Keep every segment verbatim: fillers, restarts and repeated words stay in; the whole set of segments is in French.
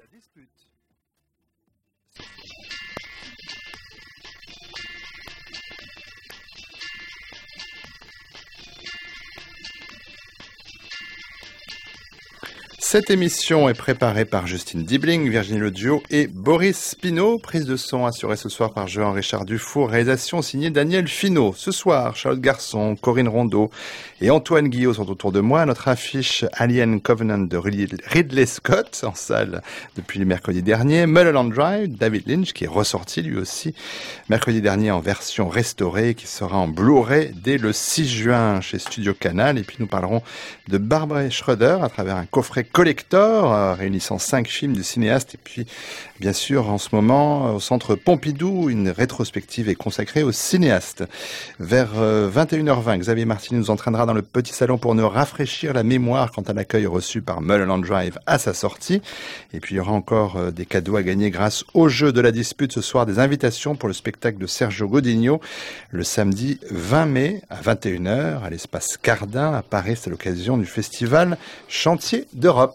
Cette émission est préparée par Justine Dibling, Virginie Le Duo et Boris Pinault. Prise de son assurée ce soir par Jean-Richard Dufour. Réalisation signée Daniel Finot. Ce soir, Charlotte Garçon, Corinne Rondeau et Antoine Guillot sont autour de moi. Notre affiche Alien Covenant de Ridley Scott en salle depuis le mercredi dernier. Mulholland Drive, David Lynch qui est ressorti lui aussi mercredi dernier en version restaurée qui sera en Blu-ray dès le six juin chez Studio Canal. Et puis nous parlerons de Barbara Schroeder à travers un coffret collector euh, réunissant cinq films du cinéaste et puis bien sûr en ce moment au centre Pompidou une rétrospective est consacrée au cinéaste. Vers euh, vingt et une heures vingt, Xavier Martini nous entraînera dans le petit salon pour nous rafraîchir la mémoire quant à l'accueil reçu par Mulholland Drive à sa sortie. Et puis il y aura encore euh, des cadeaux à gagner grâce au jeu de la dispute ce soir, des invitations pour le spectacle de Sergio Godinho le samedi vingt mai à vingt et une heures à l'espace Cardin à Paris. C'est l'occasion du festival Chantier d'Europe.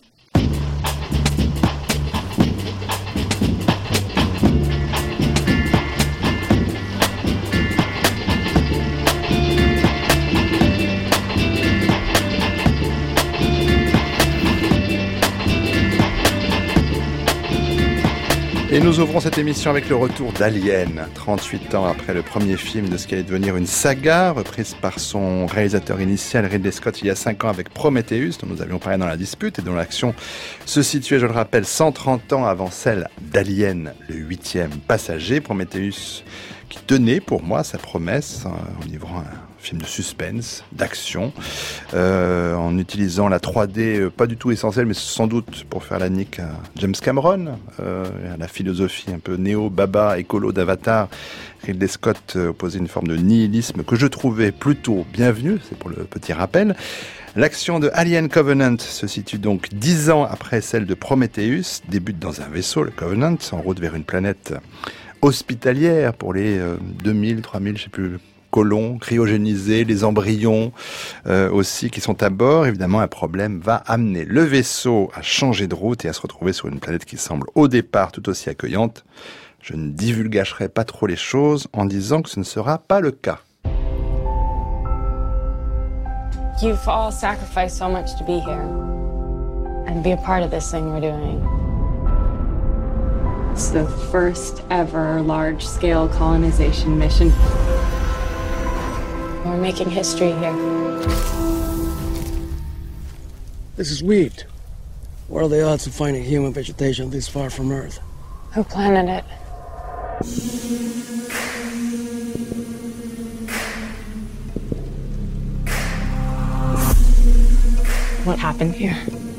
Et nous ouvrons cette émission avec le retour d'Alien, trente-huit ans après le premier film de ce qui allait devenir une saga, reprise par son réalisateur initial Ridley Scott il y a cinq ans avec Prometheus, dont nous avions parlé dans la dispute et dont l'action se situait, je le rappelle, cent trente ans avant celle d'Alien, le huitième passager. Prometheus qui tenait pour moi sa promesse en livrant un film de suspense, d'action, euh, en utilisant la trois D, euh, pas du tout essentielle, mais sans doute pour faire la nique à James Cameron, euh, à la philosophie un peu néo-baba, écolo d'Avatar. Ridley Scott euh, opposait une forme de nihilisme que je trouvais plutôt bienvenue, c'est pour le petit rappel. L'action de Alien Covenant se situe donc dix ans après celle de Prometheus, débute dans un vaisseau, le Covenant, en route vers une planète hospitalière pour les euh, deux mille, trois mille, je sais plus, colons cryogénisés, les embryons euh, aussi qui sont à bord. Évidemment, un problème va amener le vaisseau à changer de route et à se retrouver sur une planète qui semble au départ tout aussi accueillante. Je ne divulgacherai pas trop les choses en disant que ce ne sera pas le cas. You've all sacrificed so much to be here and be a part of this thing we're doing. It's the first ever large-scale colonization mission. We're making history here. This is weird. What are the odds of finding human vegetation this far from Earth? Who planted it? What happened here?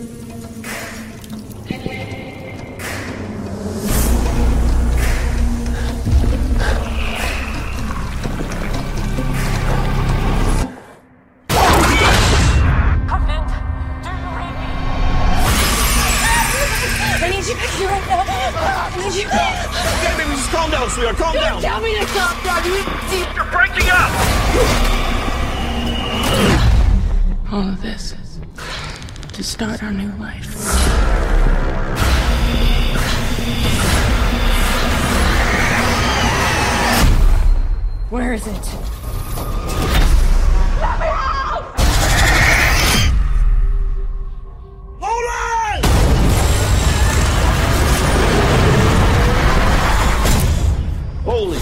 Sweetheart, calm down. Don't tell me to calm down. You, You're breaking up. all of this is to start our new life. Where is it? Let me out! Hold on! Holy.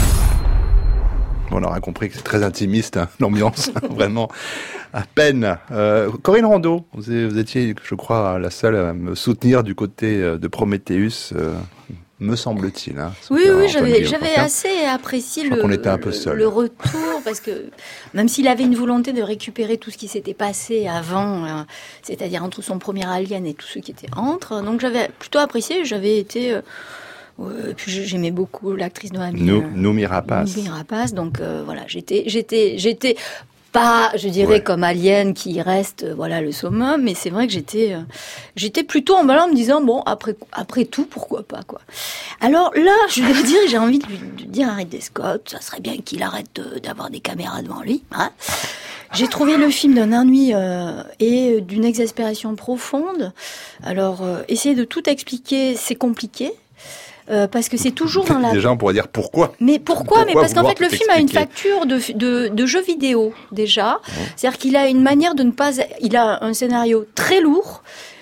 On aura compris que c'est très intimiste, hein, l'ambiance, vraiment, à peine. Euh, Corinne Rondeau, vous, vous étiez, je crois, la seule à me soutenir du côté de Prometheus, euh, me semble-t-il. Hein, oui, oui, j'avais, j'avais assez apprécié le, on était un peu seul. le retour, parce que même s'il avait une volonté de récupérer tout ce qui s'était passé avant, euh, c'est-à-dire entre son premier Alien et tout ce qui était entre, donc j'avais plutôt apprécié, j'avais été... Euh, Euh, puis j'aimais beaucoup l'actrice Noémie Nous, Noomi Rapace. Noomi Rapace, donc euh, voilà, j'étais, j'étais, j'étais pas, je dirais, ouais. comme Alien qui reste, euh, voilà, le summum, mais c'est vrai que j'étais, euh, j'étais plutôt en ballon en me disant bon, après, après tout, pourquoi pas, quoi. Alors là, je dois dire, j'ai envie de lui de dire à Ridley Scott, ça serait bien qu'il arrête de, d'avoir des caméras devant lui, hein. J'ai trouvé le film d'un ennui euh, et d'une exaspération profonde. Alors, euh, essayer de tout expliquer, c'est compliqué. Euh, parce que c'est toujours dans la... Déjà, on pourrait dire pourquoi. Mais pourquoi, pourquoi Mais parce qu'en fait, le film a une facture de, de, de jeu vidéo, déjà. Mmh. C'est-à-dire qu'il a une manière de ne pas... Il a un scénario très lourd.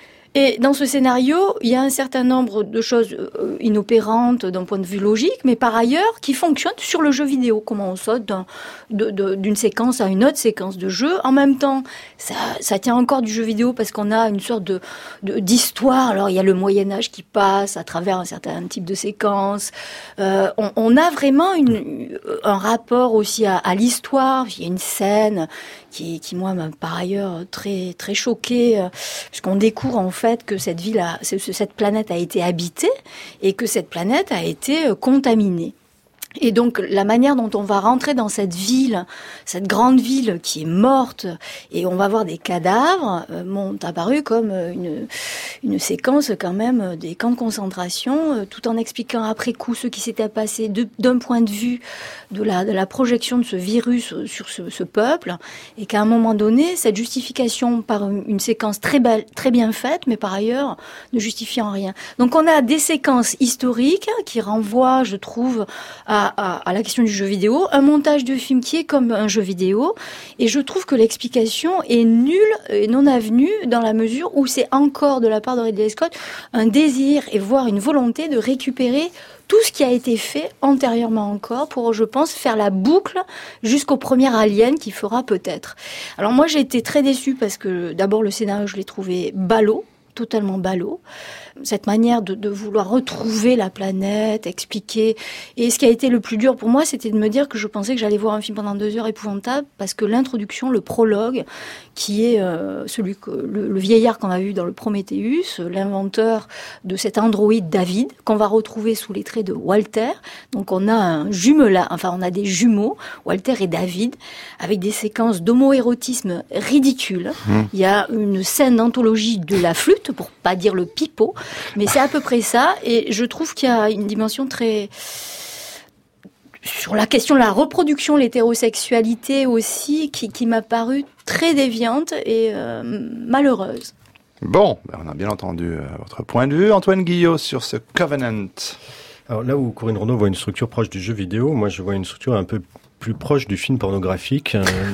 Et dans ce scénario, il y a un certain nombre de choses inopérantes d'un point de vue logique, mais par ailleurs qui fonctionnent sur le jeu vidéo. Comment on saute d'un, de, de, d'une séquence à une autre séquence de jeu. En même temps, ça, ça tient encore du jeu vidéo parce qu'on a une sorte de, de d'histoire. Alors il y a le Moyen-Âge qui passe à travers un certain type de séquence. Euh, on, on a vraiment une, un rapport aussi à, à l'histoire. Il y a une scène qui, qui moi, m'a par ailleurs très très choquée, euh, puisqu'on découvre en fait que cette ville, a, cette planète a été habitée et que cette planète a été contaminée. Et donc, la manière dont on va rentrer dans cette ville, cette grande ville qui est morte, et on va voir des cadavres, euh, m'ont apparu comme une, une séquence quand même des camps de concentration, euh, tout en expliquant après coup ce qui s'était passé de, d'un point de vue de la, de la projection de ce virus sur ce, ce peuple, et qu'à un moment donné, cette justification par une, une séquence très belle, très bien faite, mais par ailleurs ne justifiant rien. Donc, on a des séquences historiques qui renvoient, je trouve, à À, à la question du jeu vidéo, un montage de film qui est comme un jeu vidéo, et je trouve que l'explication est nulle et non avenue dans la mesure où c'est encore de la part de Ridley Scott un désir et voire une volonté de récupérer tout ce qui a été fait antérieurement encore pour, je pense, faire la boucle jusqu'au premier Alien qui fera peut-être. Alors moi j'ai été très déçue parce que d'abord le scénario je l'ai trouvé ballot, totalement ballot. Cette manière de, de vouloir retrouver la planète, expliquer. Et ce qui a été le plus dur pour moi, c'était de me dire que je pensais que j'allais voir un film pendant deux heures épouvantable, parce que l'introduction, le prologue, qui est euh, celui que le, le vieillard qu'on a vu dans le Prometheus, l'inventeur de cet androïde David, qu'on va retrouver sous les traits de Walter. Donc on a un jumelage, enfin on a des jumeaux, Walter et David, avec des séquences d'homoérotisme ridicules. Mmh. Il y a une scène d'anthologie de la flûte, pour pas dire le pipeau, mais c'est à peu près ça, et je trouve qu'il y a une dimension très... Sur la question de la reproduction, l'hétérosexualité aussi, qui, qui m'a paru très déviante et euh, malheureuse. Bon, on a bien entendu euh, votre point de vue. Antoine Guillot sur ce Covenant. Alors là où Corinne Renaud voit une structure proche du jeu vidéo, moi je vois une structure un peu plus proche du film pornographique,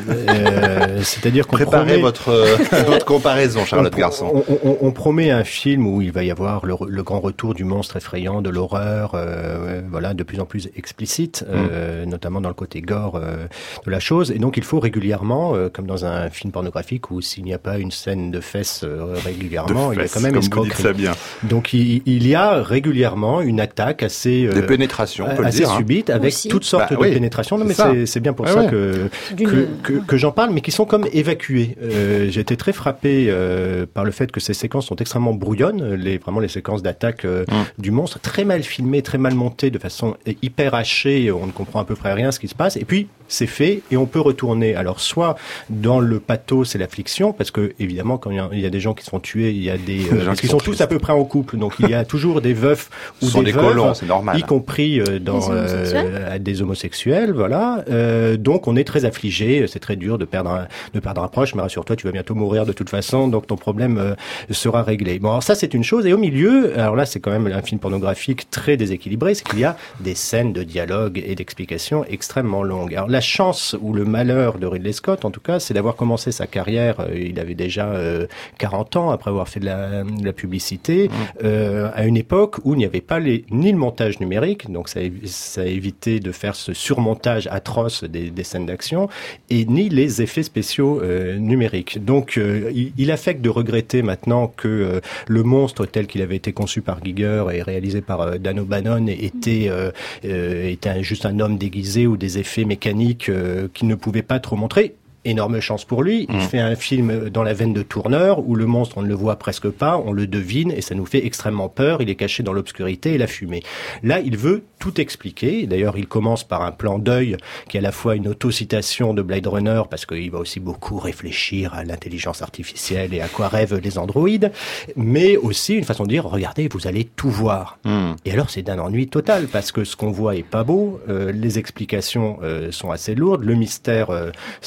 euh, c'est-à-dire qu'on préparez promet... votre euh, votre comparaison, Charlotte on, Garçon. On, on, on promet un film où il va y avoir le, le grand retour du monstre effrayant, de l'horreur, euh, voilà, de plus en plus explicite, euh, mm. notamment dans le côté gore euh, de la chose. Et donc il faut régulièrement, euh, comme dans un film pornographique où s'il n'y a pas une scène de fesses euh, régulièrement, de il y a fesses, quand même escroquerie. Ça bien. Donc il, il y a régulièrement une attaque assez euh, des pénétrations, on peut assez le dire, subite, hein. avec Aussi. toutes sortes bah, de oui, pénétrations. Non, mais c'est, c'est, c'est bien pour ouais, ça ouais. que, que, que, que j'en parle, mais qui sont comme évacuées. Euh, j'ai été très frappé euh, par le fait que ces séquences sont extrêmement brouillonnes, les, vraiment les séquences d'attaque euh, mmh. du monstre, très mal filmées, très mal montées, de façon hyper hachée, on ne comprend à peu près rien ce qui se passe, et puis c'est fait, et on peut retourner. Alors soit dans le pathos et l'affliction, parce que évidemment quand il y a, il y a des gens qui se font tuer, il y a des... Euh, parce qu'ils sont tous à peu près en couple, donc il y a toujours des veufs ou des, des veuves, colons, c'est normal. y compris euh, dans des homosexuels, euh, des homosexuels voilà. Euh, donc on est très affligé, c'est très dur de perdre un, de perdre un proche, mais rassure-toi, tu vas bientôt mourir de toute façon, donc ton problème euh, sera réglé. Bon, alors ça c'est une chose, et au milieu, alors là c'est quand même un film pornographique très déséquilibré, c'est qu'il y a des scènes de dialogue et d'explication extrêmement longues. Alors la chance ou le malheur de Ridley Scott, en tout cas, c'est d'avoir commencé sa carrière, euh, il avait déjà euh, quarante ans après avoir fait de la, de la publicité, mmh. euh, à une époque où il n'y avait pas les, ni le montage numérique, donc ça, ça a évité de faire ce surmontage atroce des, des scènes d'action, et ni les effets spéciaux euh, numériques. Donc euh, il, il affecte de regretter maintenant que euh, le monstre tel qu'il avait été conçu par Giger et réalisé par euh, Dan O'Bannon était, euh, euh, était un, juste un homme déguisé ou des effets mécaniques euh, qu'il ne pouvait pas trop montrer. Énorme chance pour lui. Il mmh. fait un film dans la veine de Tourneur où le monstre, on ne le voit presque pas, on le devine et ça nous fait extrêmement peur. Il est caché dans l'obscurité et la fumée. Là, il veut tout expliquer. D'ailleurs, il commence par un plan d'œil qui est à la fois une autocitation de Blade Runner parce qu'il va aussi beaucoup réfléchir à l'intelligence artificielle et à quoi rêvent les androïdes, mais aussi une façon de dire, regardez, vous allez tout voir. Mmh. Et alors, c'est d'un ennui total parce que ce qu'on voit est pas beau, euh, les explications euh, sont assez lourdes, le mystère euh, s'envole.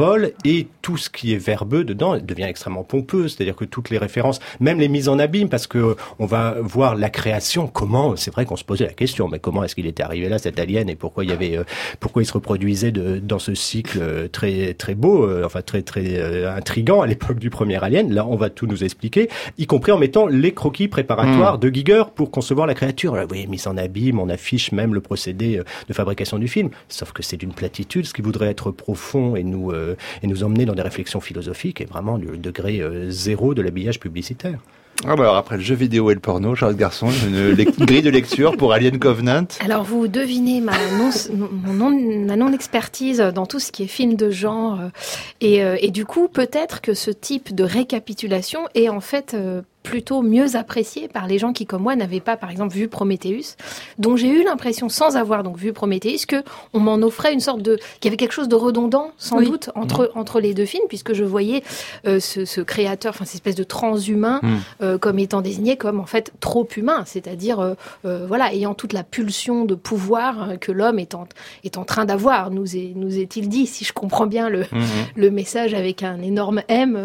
paroles et tout ce qui est verbeux dedans devient extrêmement pompeux. C'est-à-dire que toutes les références, même les mises en abîme, parce que on va voir la création, comment, c'est vrai qu'on se posait la question, mais comment est-ce qu'il était arrivé là, cet alien, et pourquoi il y avait, euh, pourquoi il se reproduisait de, dans ce cycle euh, très très beau, euh, enfin très très euh, intriguant à l'époque du premier Alien. Là, on va tout nous expliquer, y compris en mettant les croquis préparatoires mmh. de Giger pour concevoir la créature. Là, oui, mise en abîme, on affiche même le procédé de fabrication du film, sauf que c'est d'une platitude. Ce qui voudrait être profond et nous euh, et nous emmener dans des réflexions philosophiques est vraiment le degré euh, zéro de l'habillage publicitaire. Ah bah alors après le jeu vidéo et le porno, Charlotte Garçon, une le- grille de lecture pour Alien Covenant. Alors vous devinez ma non, mon non, ma non-expertise dans tout ce qui est film de genre et, euh, et du coup peut-être que ce type de récapitulation est en fait euh, plutôt mieux apprécié par les gens qui, comme moi, n'avaient pas, par exemple, vu Prometheus, dont j'ai eu l'impression, sans avoir donc vu Prometheus, que on m'en offrait une sorte de, qu'il y avait quelque chose de redondant, sans oui. doute, entre mmh. entre les deux films, puisque je voyais euh, ce, ce créateur, enfin, cette espèce de transhumain, mmh. euh, comme étant désigné comme en fait trop humain, c'est-à-dire, euh, euh, voilà, ayant toute la pulsion de pouvoir que l'homme est en est en train d'avoir. Nous est nous est-il dit, si je comprends bien le mmh. le message avec un énorme M.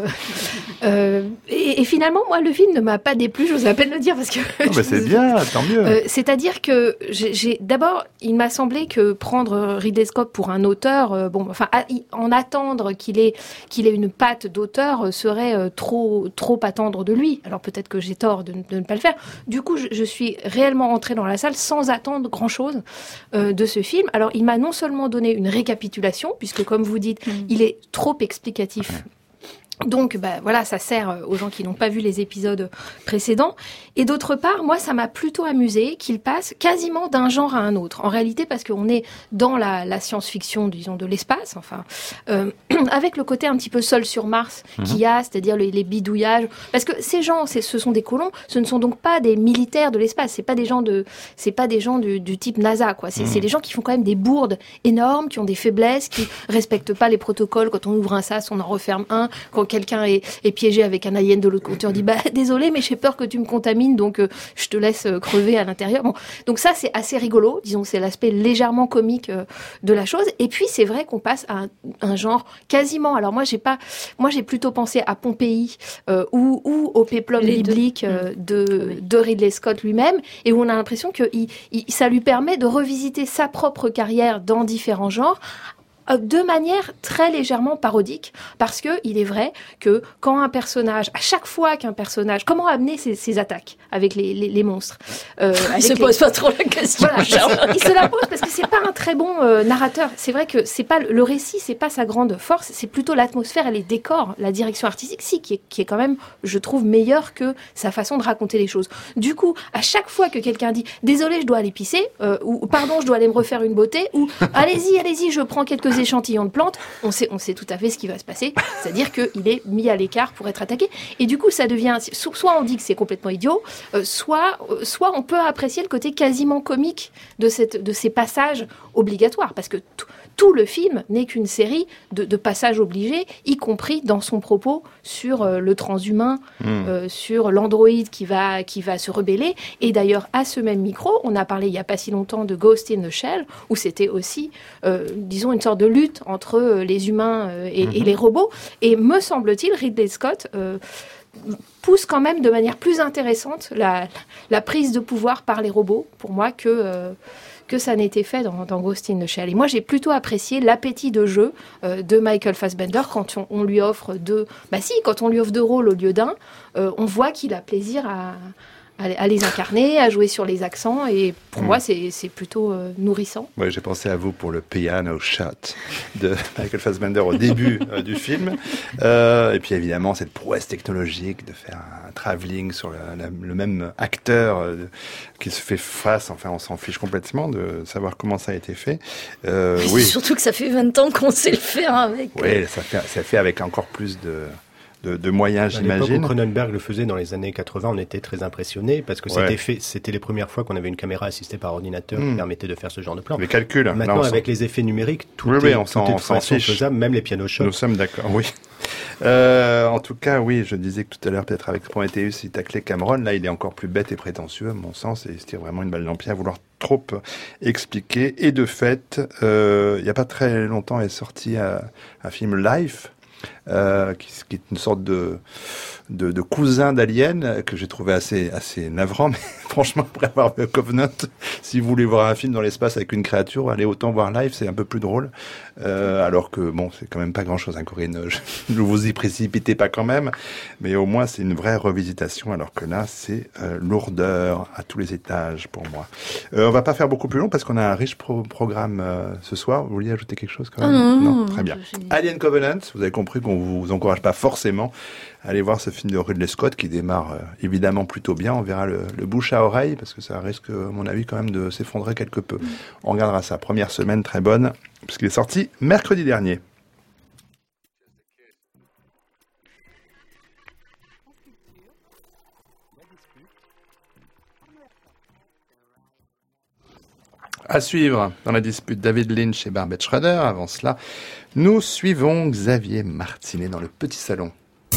euh, et, et finalement, moi, le film ne m'a pas déplu, j'ose à peine le dire parce que. Oh bah c'est bien, tant mieux. Euh, c'est-à-dire que j'ai, j'ai d'abord, il m'a semblé que prendre Ridley Scott pour un auteur, euh, bon, enfin, à, en attendre qu'il ait qu'il ait une patte d'auteur serait euh, trop trop attendre de lui. Alors peut-être que j'ai tort de, de ne pas le faire. Du coup, je, je suis réellement entrée dans la salle sans attendre grand-chose euh, de ce film. Alors, il m'a non seulement donné une récapitulation, puisque comme vous dites, mmh. il est trop explicatif. Ouais. Donc, bah, voilà, ça sert aux gens qui n'ont pas vu les épisodes précédents. Et d'autre part, moi, ça m'a plutôt amusé qu'il passe quasiment d'un genre à un autre. En réalité, parce qu'on est dans la, la science-fiction, disons, de l'espace, enfin, euh, avec le côté un petit peu Seul sur Mars mmh. qu'il y a, c'est-à-dire les, les bidouillages. Parce que ces gens, c'est, ce sont des colons, ce ne sont donc pas des militaires de l'espace. C'est pas des gens de, c'est pas des gens du, du type NASA, quoi. C'est, mmh. c'est des gens qui font quand même des bourdes énormes, qui ont des faiblesses, qui respectent pas les protocoles. Quand on ouvre un sas, on en referme un. Quand quelqu'un est, est piégé avec un alien de l'autre côté, on dit bah désolé mais j'ai peur que tu me contamines donc euh, je te laisse euh, crever à l'intérieur. Bon, donc ça c'est assez rigolo, disons c'est l'aspect légèrement comique euh, de la chose. Et puis c'est vrai qu'on passe à un, un genre quasiment. Alors moi j'ai pas, moi j'ai plutôt pensé à Pompéi euh, ou, ou au péplum biblique euh, de, oui. de Ridley Scott lui-même, et où on a l'impression que il, il, ça lui permet de revisiter sa propre carrière dans différents genres, de manière très légèrement parodique, parce que il est vrai que quand un personnage, à chaque fois qu'un personnage, comment amener ses, ses attaques avec les, les, les monstres, euh, il se les... pose pas trop la question. Voilà, il se la pose parce que c'est pas un très bon euh, narrateur. C'est vrai que c'est pas le récit, c'est pas sa grande force, c'est plutôt l'atmosphère et les décors, la direction artistique, si qui est, qui est quand même, je trouve, meilleure que sa façon de raconter les choses. Du coup, à chaque fois que quelqu'un dit désolé, je dois aller pisser, euh, ou pardon, je dois aller me refaire une beauté, ou allez-y, allez-y, je prends quelques échantillons de plantes, on sait, on sait tout à fait ce qui va se passer, c'est-à-dire qu'il est mis à l'écart pour être attaqué. Et du coup, ça devient, soit on dit que c'est complètement idiot, euh, soit, euh, soit on peut apprécier le côté quasiment comique de, cette, de ces passages obligatoires, parce que t- tout le film n'est qu'une série de, de passages obligés, y compris dans son propos sur euh, le transhumain, mmh. euh, sur l'androïde qui va, qui va se rebeller. Et d'ailleurs, à ce même micro, on a parlé il n'y a pas si longtemps de Ghost in the Shell, où c'était aussi, euh, disons, une sorte de lutte entre euh, les humains euh, et, mmh. et les robots. Et me semble-t-il, Ridley Scott euh, pousse quand même de manière plus intéressante la, la prise de pouvoir par les robots, pour moi, que... Euh, que ça n'était fait dans, dans Ghost in the Shell. Et moi, j'ai plutôt apprécié l'appétit de jeu euh, de Michael Fassbender quand on, on lui offre deux... Bah si, quand on lui offre deux rôles au lieu d'un, euh, on voit qu'il a plaisir à, à, à les incarner, à jouer sur les accents, et pour mmh. moi, c'est, c'est plutôt euh, nourrissant. Ouais, j'ai pensé à vous pour le piano shot de Michael Fassbender au début euh, du film. Euh, et puis évidemment, cette prouesse technologique de faire un travelling sur le, la, le même acteur euh, qui se fait face, enfin on s'en fiche complètement de savoir comment ça a été fait. Euh, oui. oui. Surtout que ça fait vingt ans qu'on sait le faire avec. Oui, ça fait, ça fait avec encore plus de... De, de moyens, à j'imagine. À l'époque où Cronenberg le faisait dans les années quatre-vingts, on était très impressionnés parce que ouais. c'était fait, c'était les premières fois qu'on avait une caméra assistée par ordinateur mmh. qui permettait de faire ce genre de plan. Les calculs. Maintenant, là, avec les effets numériques, tout oui, est, oui, on tout s'en, est de on s'en façon fiche. faisable, même les pianos shots. Nous sommes d'accord, oui. Euh, en tout cas, oui, je disais que tout à l'heure, peut-être avec Prometheus, il taclait Cameron. Là, il est encore plus bête et prétentieux, à mon sens, et il se tire vraiment une balle dans le pied à vouloir trop expliqué. Et de fait, euh, il n'y a pas très longtemps est sorti un, un film Life, euh, qui, qui est une sorte de de, de cousin d'Alien que j'ai trouvé assez assez navrant, mais franchement, après avoir vu Covenant, si vous voulez voir un film dans l'espace avec une créature, allez autant voir Life, c'est un peu plus drôle. Euh, alors que bon, c'est quand même pas grand-chose, hein, Corinne. Ne vous y précipitez pas quand même, mais au moins c'est une vraie revisitation. Alors que là, c'est euh, lourdeur à tous les étages pour moi. Euh, on va pas faire beaucoup plus long parce qu'on a un riche pro- programme euh, ce soir. Vous vouliez ajouter quelque chose quand même? Oh non, non, non, très bien. je... Alien Covenant, vous avez compris qu'on vous encourage pas forcément à aller voir ce film de Ridley Scott qui démarre euh, évidemment plutôt bien. On verra le, le bouche à oreille parce que ça risque, à mon avis, quand même de s'effondrer quelque peu. Mm. On regardera ça. Première semaine très bonne puisqu'il est sorti mercredi dernier. À suivre dans la dispute David Lynch et Barbet Schrader. Avant cela, nous suivons Xavier Martinet dans le petit salon.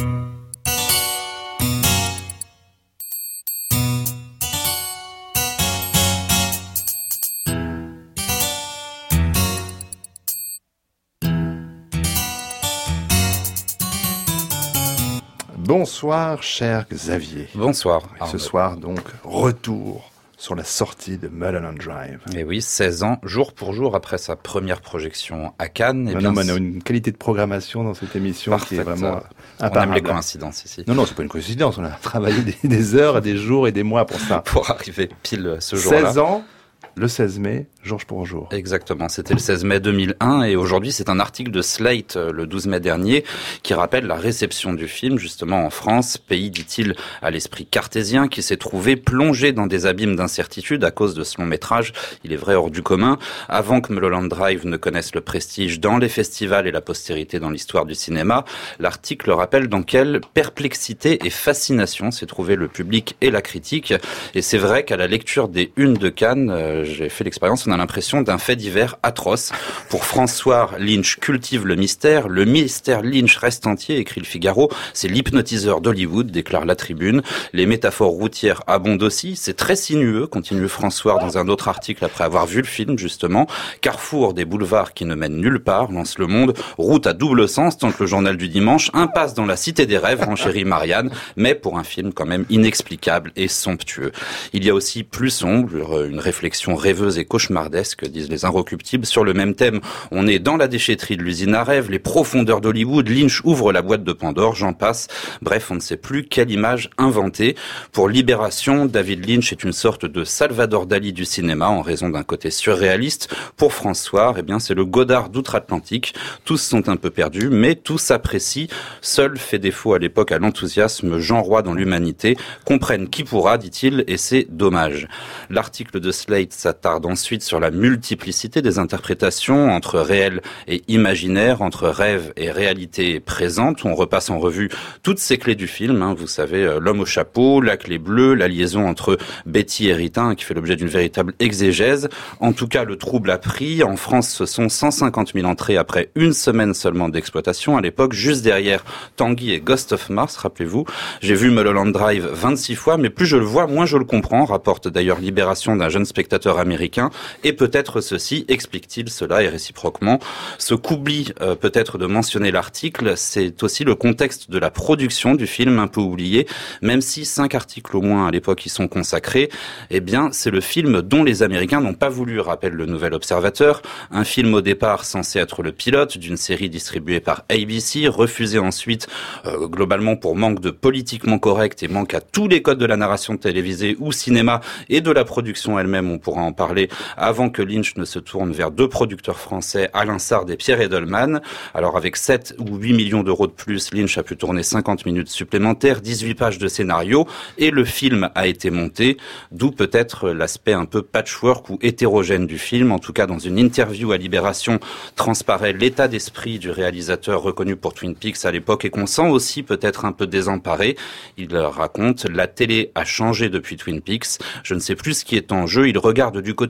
Bonsoir, cher Xavier. Bonsoir. Et ce soir, donc, retour sur la sortie de Mulholland Drive. Et oui, seize ans, jour pour jour après sa première projection à Cannes. Et non, bien, non, on a une qualité de programmation dans cette émission parfaite, qui est vraiment on imparable. aime les coïncidences ici. Non, non, c'est pas une coïncidence. On a travaillé des, des heures, des jours et des mois pour ça. Pour arriver pile ce jour-là. seize ans, le seize mai, jour pour jour. Exactement, c'était le seize mai deux mille un et aujourd'hui c'est un article de Slate le douze mai dernier qui rappelle la réception du film justement en France, pays dit-il à l'esprit cartésien qui s'est trouvé plongé dans des abîmes d'incertitude à cause de ce long métrage, il est vrai hors du commun, avant que Mulholland Drive ne connaisse le prestige dans les festivals et la postérité dans l'histoire du cinéma. L'article rappelle dans quelle perplexité et fascination s'est trouvé le public et la critique et c'est vrai qu'à la lecture des unes de Cannes, euh, j'ai fait l'expérience, on a l'impression d'un fait divers atroce. Pour François, Lynch cultive le mystère. Le mystère Lynch reste entier, écrit le Figaro. C'est l'hypnotiseur d'Hollywood, déclare la Tribune. Les métaphores routières abondent aussi. C'est très sinueux, continue François dans un autre article après avoir vu le film, justement. Carrefour des boulevards qui ne mènent nulle part, lance Le Monde. Route à double sens, tente le journal du dimanche. Impasse dans la cité des rêves, renchérit Marianne. Mais pour un film quand même inexplicable et somptueux. Il y a aussi plus sombre, une réflexion rêveuse et cauchemardesque, disent les Inrecuptibles. Sur le même thème, on est dans la déchetterie de l'usine à rêve, les profondeurs d'Hollywood, Lynch ouvre la boîte de Pandore, j'en passe. Bref, on ne sait plus quelle image inventer. Pour Libération, David Lynch est une sorte de Salvador Dali du cinéma en raison d'un côté surréaliste. Pour François, eh bien, c'est le Godard d'outre-Atlantique. Tous sont un peu perdus, mais tous s'apprécient. Seul fait défaut à l'époque à l'enthousiasme Jean Roy dans l'humanité. Comprenne qui pourra, dit-il, et c'est dommage. L'article de Slate s'attarde ensuite sur la multiplicité des interprétations entre réel et imaginaire, entre rêve et réalité présente. On repasse en revue toutes ces clés du film, hein, vous savez, l'homme au chapeau, la clé bleue, la liaison entre Betty et Rita, hein, qui fait l'objet d'une véritable exégèse. En tout cas, le trouble a pris. En France, ce sont cent cinquante mille entrées après une semaine seulement d'exploitation. À l'époque, juste derrière Tanguy et Ghost of Mars, rappelez-vous. J'ai vu Mulholland Drive vingt-six fois, mais plus je le vois, moins je le comprends, rapporte d'ailleurs Libération d'un jeune spectateur américain. Et peut-être ceci explique-t-il cela et réciproquement. Ce qu'oublie euh, peut-être de mentionner l'article, c'est aussi le contexte de la production du film, un peu oublié, même si cinq articles au moins à l'époque y sont consacrés. Eh bien, c'est le film dont les Américains n'ont pas voulu, rappelle le Nouvel Observateur. Un film au départ censé être le pilote d'une série distribuée par A B C, refusé ensuite euh, globalement pour manque de politiquement correct et manque à tous les codes de la narration télévisée ou cinéma et de la production elle-même, on pourra en parler, avant que Lynch ne se tourne vers deux producteurs français, Alain Sard et Pierre Edelman. Alors avec sept ou huit millions d'euros de plus, Lynch a pu tourner cinquante minutes supplémentaires, dix-huit pages de scénario, et le film a été monté, d'où peut-être l'aspect un peu patchwork ou hétérogène du film. En tout cas, dans une interview à Libération, transparaît l'état d'esprit du réalisateur reconnu pour Twin Peaks à l'époque et qu'on sent aussi peut-être un peu désemparé. Il raconte « La télé a changé depuis Twin Peaks. Je ne sais plus ce qui est en jeu. Il regarde du côté des tendances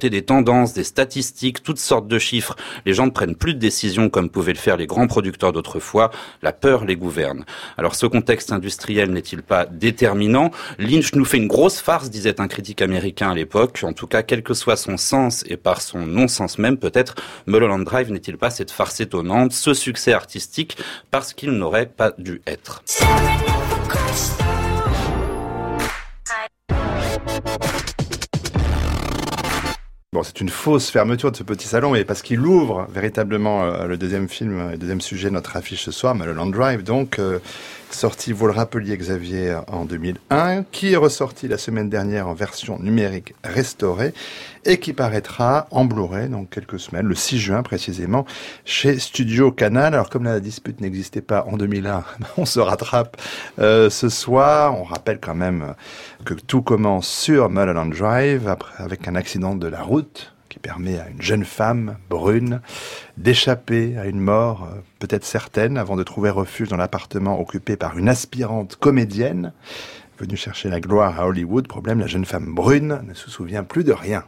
tendances, des statistiques, toutes sortes de chiffres. Les gens ne prennent plus de décisions comme pouvaient le faire les grands producteurs d'autrefois. La peur les gouverne. Alors ce contexte industriel n'est-il pas déterminant ? Lynch nous fait une grosse farce, disait un critique américain à l'époque. En tout cas, quel que soit son sens et par son non-sens même, peut-être, Mulholland Drive n'est-il pas cette farce étonnante, ce succès artistique, parce qu'il n'aurait pas dû être. Bon, c'est une fausse fermeture de ce petit salon, mais parce qu'il ouvre véritablement euh, le deuxième film, le deuxième sujet de notre affiche ce soir, Mulholland Drive, donc euh, sorti, vous le rappeliez Xavier, en deux mille un, qui est ressorti la semaine dernière en version numérique restaurée et qui paraîtra en Blu-ray dans quelques semaines, le six juin précisément, chez Studio Canal. Alors comme la dispute n'existait pas en deux mille un, on se rattrape euh, ce soir. On rappelle quand même que tout commence sur Mulholland Drive après, avec un accident de la route qui permet à une jeune femme brune d'échapper à une mort euh, peut-être certaine avant de trouver refuge dans l'appartement occupé par une aspirante comédienne venue chercher la gloire à Hollywood. Problème, la jeune femme brune ne se souvient plus de rien.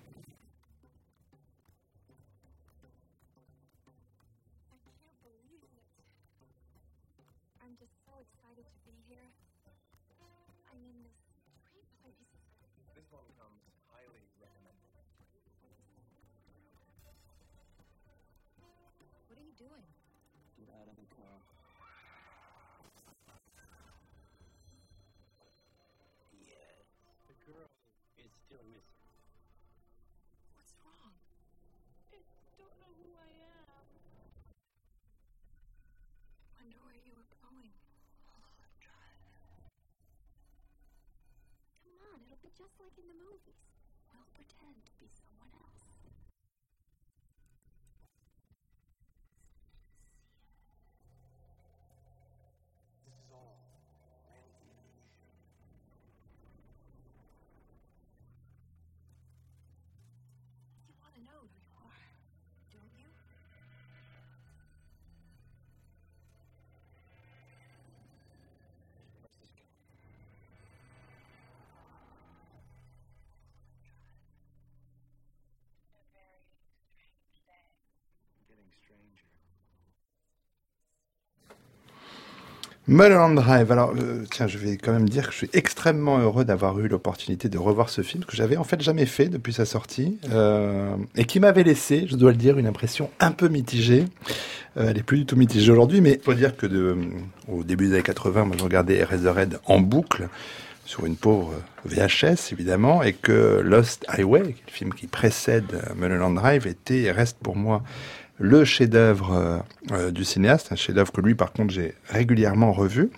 Just like in the movies, we'll pretend to be someone else. This is all real illusion. You want to know who you are, don't you? Mulholland Drive. Alors, euh, tiens, je vais quand même dire que je suis extrêmement heureux d'avoir eu l'opportunité de revoir ce film que j'avais en fait jamais fait depuis sa sortie euh, et qui m'avait laissé, je dois le dire, une impression un peu mitigée. Euh, elle est plus du tout mitigée aujourd'hui, mais il faut dire que de, au début des années quatre-vingts, moi je regardais Eraserhead en boucle sur une pauvre V H S évidemment, et que Lost Highway, le film qui précède Mulholland Drive, était et reste pour moi le chef-d'œuvre euh, du cinéaste, un chef-d'œuvre que lui, par contre, j'ai régulièrement revu.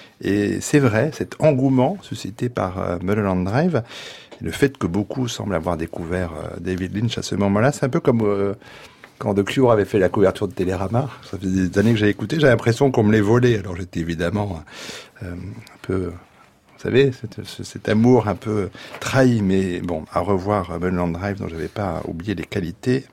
Et c'est vrai, cet engouement suscité par euh, Mulholland Drive, le fait que beaucoup semblent avoir découvert euh, David Lynch à ce moment-là, c'est un peu comme euh, quand The Cure avait fait la couverture de Télérama. Ça fait des années que j'ai écouté, j'ai l'impression qu'on me les volait. Alors j'étais évidemment euh, un peu... Vous savez, cet, cet amour un peu trahi, mais bon, à revoir Mulholland Drive, dont je n'avais pas oublié les qualités.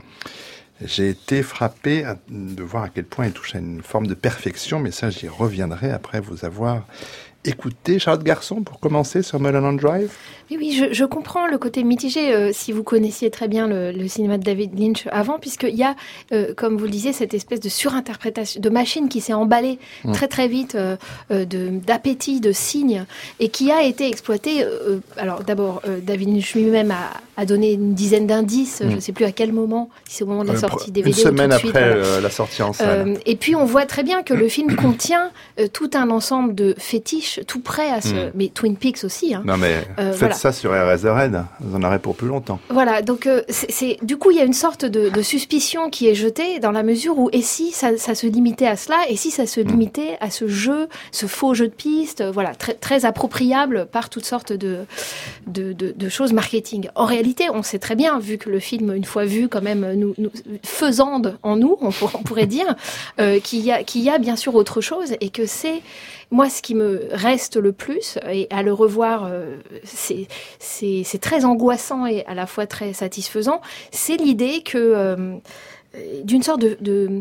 J'ai été frappé de voir à quel point il touche à une forme de perfection, mais ça, j'y reviendrai après vous avoir écouté. Charlotte Garçon, pour commencer sur Mulholland Drive. Oui, oui, je, je comprends le côté mitigé, euh, si vous connaissiez très bien le, le cinéma de David Lynch avant, puisqu'il y a, euh, comme vous le disiez, cette espèce de surinterprétation, de machine qui s'est emballée mmh. très très vite, euh, euh, de, d'appétit, de signes, et qui a été exploitée. Euh, alors d'abord, euh, David Lynch lui-même a, a donné une dizaine d'indices, mmh. je ne sais plus à quel moment, si c'est au moment de la euh, sortie D V D une semaine ou tout de après suite, voilà. euh, la sortie en salle. Euh, et puis on voit très bien que le film contient euh, tout un ensemble de fétiches, tout prêt à ce... Mmh. Mais Twin Peaks aussi. Hein. Non mais euh, faites voilà. ça sur Eraserhead, vous en aurez pour plus longtemps. Voilà, donc euh, c'est, c'est du coup il y a une sorte de, de suspicion qui est jetée dans la mesure où et si ça, ça se limitait à cela, et si ça se limitait à ce jeu, ce faux jeu de piste, euh, voilà, très, très appropriable par toutes sortes de, de, de, de choses marketing. En réalité, on sait très bien, vu que le film, une fois vu, quand même, nous, nous faisande en nous, on, on pourrait dire, euh, qu'il y a, qu'il y a bien sûr autre chose, et que c'est moi, ce qui me reste le plus, et à le revoir, euh, c'est, c'est, c'est très angoissant et à la fois très satisfaisant, c'est l'idée que, euh, d'une sorte de, de,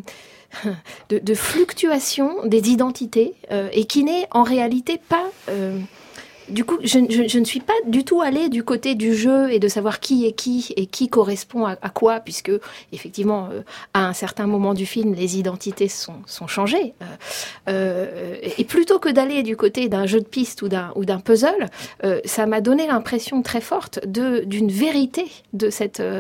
de, de fluctuation des identités, euh, et qui n'est en réalité pas... Euh, du coup, je, je, je ne suis pas du tout allée du côté du jeu et de savoir qui est qui et qui correspond à, à quoi, puisque effectivement, euh, à un certain moment du film, les identités sont, sont changées. Euh, euh, et plutôt que d'aller du côté d'un jeu de piste ou d'un, ou d'un puzzle, euh, ça m'a donné l'impression très forte de, d'une vérité de cette... Euh,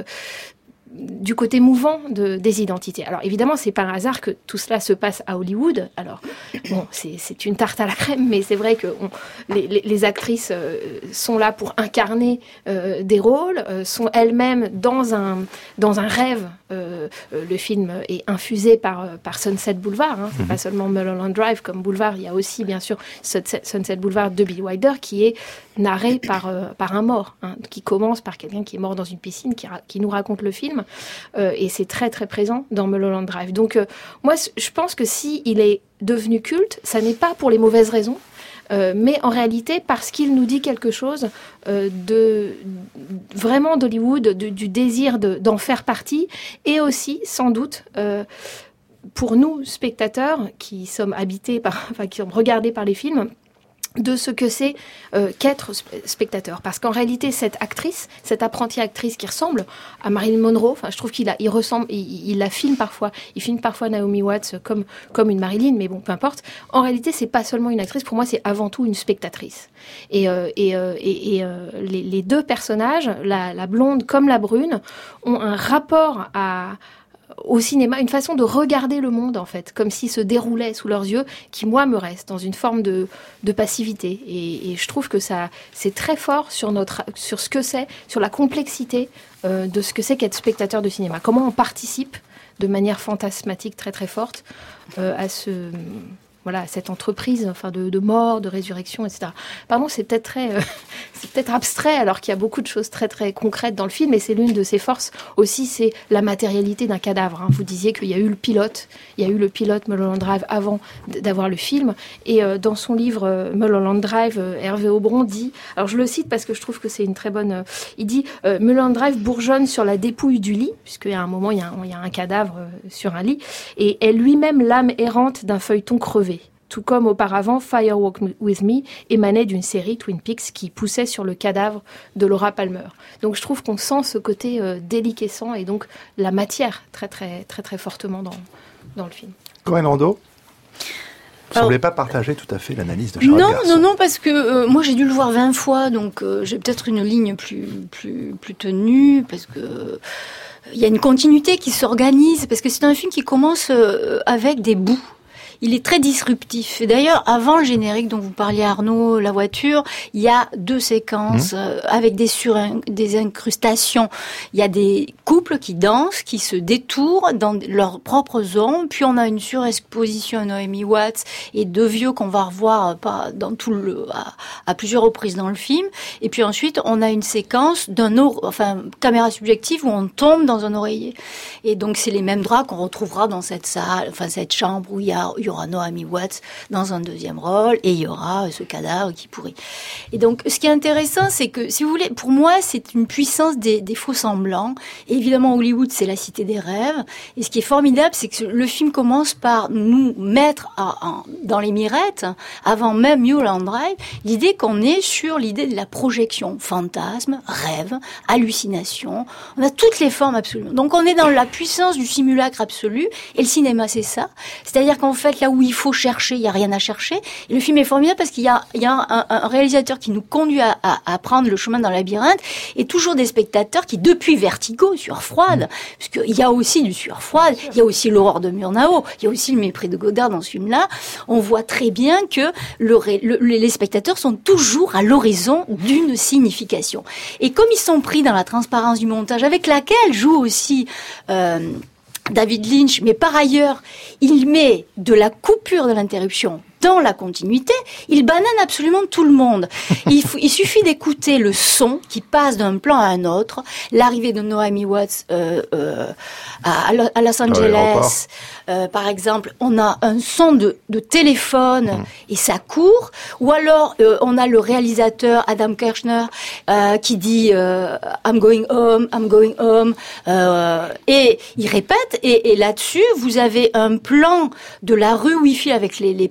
du côté mouvant de, des identités. Alors évidemment, c'est pas un hasard que tout cela se passe à Hollywood. Alors bon, c'est, c'est une tarte à la crème, mais c'est vrai que on, les, les, les actrices euh, sont là pour incarner euh, des rôles, euh, sont elles-mêmes dans un dans un rêve. Euh, euh, le film est infusé par par Sunset Boulevard. Hein. C'est mmh. pas seulement Mulholland Drive comme boulevard. Il y a aussi bien sûr Sunset, Sunset Boulevard de Billy Wilder qui est narré par euh, par un mort, hein, qui commence par quelqu'un qui est mort dans une piscine, qui, ra- qui nous raconte le film. Euh, et c'est très très présent dans Mulholland Drive. Donc euh, moi je pense que si il est devenu culte, ça n'est pas pour les mauvaises raisons, euh, mais en réalité parce qu'il nous dit quelque chose euh, de vraiment d'Hollywood, de, du désir de, d'en faire partie, et aussi sans doute euh, pour nous spectateurs qui sommes habités par, enfin qui sommes regardés par les films, de ce que c'est euh, qu'être spectateur. Parce qu'en réalité, cette actrice, cette apprentie actrice qui ressemble à Marilyn Monroe, enfin, je trouve qu'il a, il ressemble, il, il la filme parfois, il filme parfois Naomi Watts comme, comme une Marilyn, mais bon, peu importe. En réalité, c'est pas seulement une actrice, pour moi, c'est avant tout une spectatrice. Et, euh, et, euh, et, et euh, les, les deux personnages, la, la blonde comme la brune, ont un rapport à, au cinéma, une façon de regarder le monde, en fait, comme s'il se déroulait sous leurs yeux, qui, moi, me reste dans une forme de, de passivité. Et, et je trouve que ça, c'est très fort sur, notre, sur ce que c'est, sur la complexité euh, de ce que c'est qu'être spectateur de cinéma. Comment on participe de manière fantasmatique très, très forte euh, à ce... Voilà, cette entreprise, enfin de, de mort, de résurrection, et cetera. Pardon, c'est peut-être très, euh, c'est peut-être abstrait, alors qu'il y a beaucoup de choses très très concrètes dans le film, et c'est l'une de ses forces aussi, c'est la matérialité d'un cadavre. Hein. Vous disiez qu'il y a eu le pilote, il y a eu le pilote Mulholland Drive avant d'avoir le film, et euh, dans son livre euh, Mulholland Drive, euh, Hervé Aubron dit, alors je le cite parce que je trouve que c'est une très bonne, euh, il dit euh, Mulholland Drive bourgeonne sur la dépouille du lit, puisqu'il y a un moment il y a un, il y a un cadavre euh, sur un lit, et est lui-même l'âme errante d'un feuilleton crevé. Tout comme auparavant, Fire Walk With Me émanait d'une série Twin Peaks qui poussait sur le cadavre de Laura Palmer. Donc je trouve qu'on sent ce côté euh, déliquescent et donc la matière très très très très fortement dans, dans le film. Corinne Landau, vous ne semblez pas partager tout à fait l'analyse de Charlotte Non, Garçon. non, non, parce que euh, moi j'ai dû le voir vingt fois, donc euh, j'ai peut-être une ligne plus, plus, plus tenue, parce que... Euh, il y a une continuité qui s'organise, parce que c'est un film qui commence euh, avec des bouts. Il est très disruptif. Et d'ailleurs, avant le générique dont vous parliez, Arnaud, la voiture, il y a deux séquences mmh. euh, avec des, surin- des incrustations. Il y a des couples qui dansent, qui se détournent dans leurs propres ombres. Puis on a une surexposition à Naomi Watts et deux vieux qu'on va revoir pas dans tout le, à, à plusieurs reprises dans le film. Et puis ensuite, on a une séquence d'un or- enfin caméra subjective où on tombe dans un oreiller. Et donc c'est les mêmes draps qu'on retrouvera dans cette salle, enfin cette chambre où il y a il y aura Naomi Watts dans un deuxième rôle et il y aura ce cadavre qui pourrit. Et donc, ce qui est intéressant, c'est que, si vous voulez, pour moi, c'est une puissance des, des faux semblants. Et évidemment, Hollywood, c'est la cité des rêves. Et ce qui est formidable, c'est que le film commence par nous mettre à, à, dans les mirettes, avant même Mulholland Drive, l'idée qu'on est sur l'idée de la projection, fantasme, rêve, hallucination. On a toutes les formes absolument. Donc, on est dans la puissance du simulacre absolu. Et le cinéma, c'est ça. C'est-à-dire qu'en fait, là où il faut chercher, il n'y a rien à chercher. Et le film est formidable parce qu'il y a, il y a un, un réalisateur qui nous conduit à, à, à prendre le chemin dans le labyrinthe et toujours des spectateurs qui, depuis Vertigo, Sueur froide, parce qu'il y a aussi du Sueur froide, il y a aussi l'horreur de Murnau, il y a aussi le mépris de Godard dans ce film-là. On voit très bien que le, le, les spectateurs sont toujours à l'horizon d'une signification. Et comme ils sont pris dans la transparence du montage, avec laquelle joue aussi... Euh, David Lynch, mais par ailleurs, il met de la coupure de l'interruption dans la continuité, il banane absolument tout le monde. Il, f- il suffit d'écouter le son qui passe d'un plan à un autre, l'arrivée de Naomi Watts euh, euh, à, à Los Angeles, euh, par exemple, on a un son de, de téléphone mmh. et ça court, ou alors euh, on a le réalisateur Adam Kirchner euh, qui dit euh, I'm going home, I'm going home, euh, et il répète, et, et là-dessus, vous avez un plan de la rue où il file avec les, les palmiers,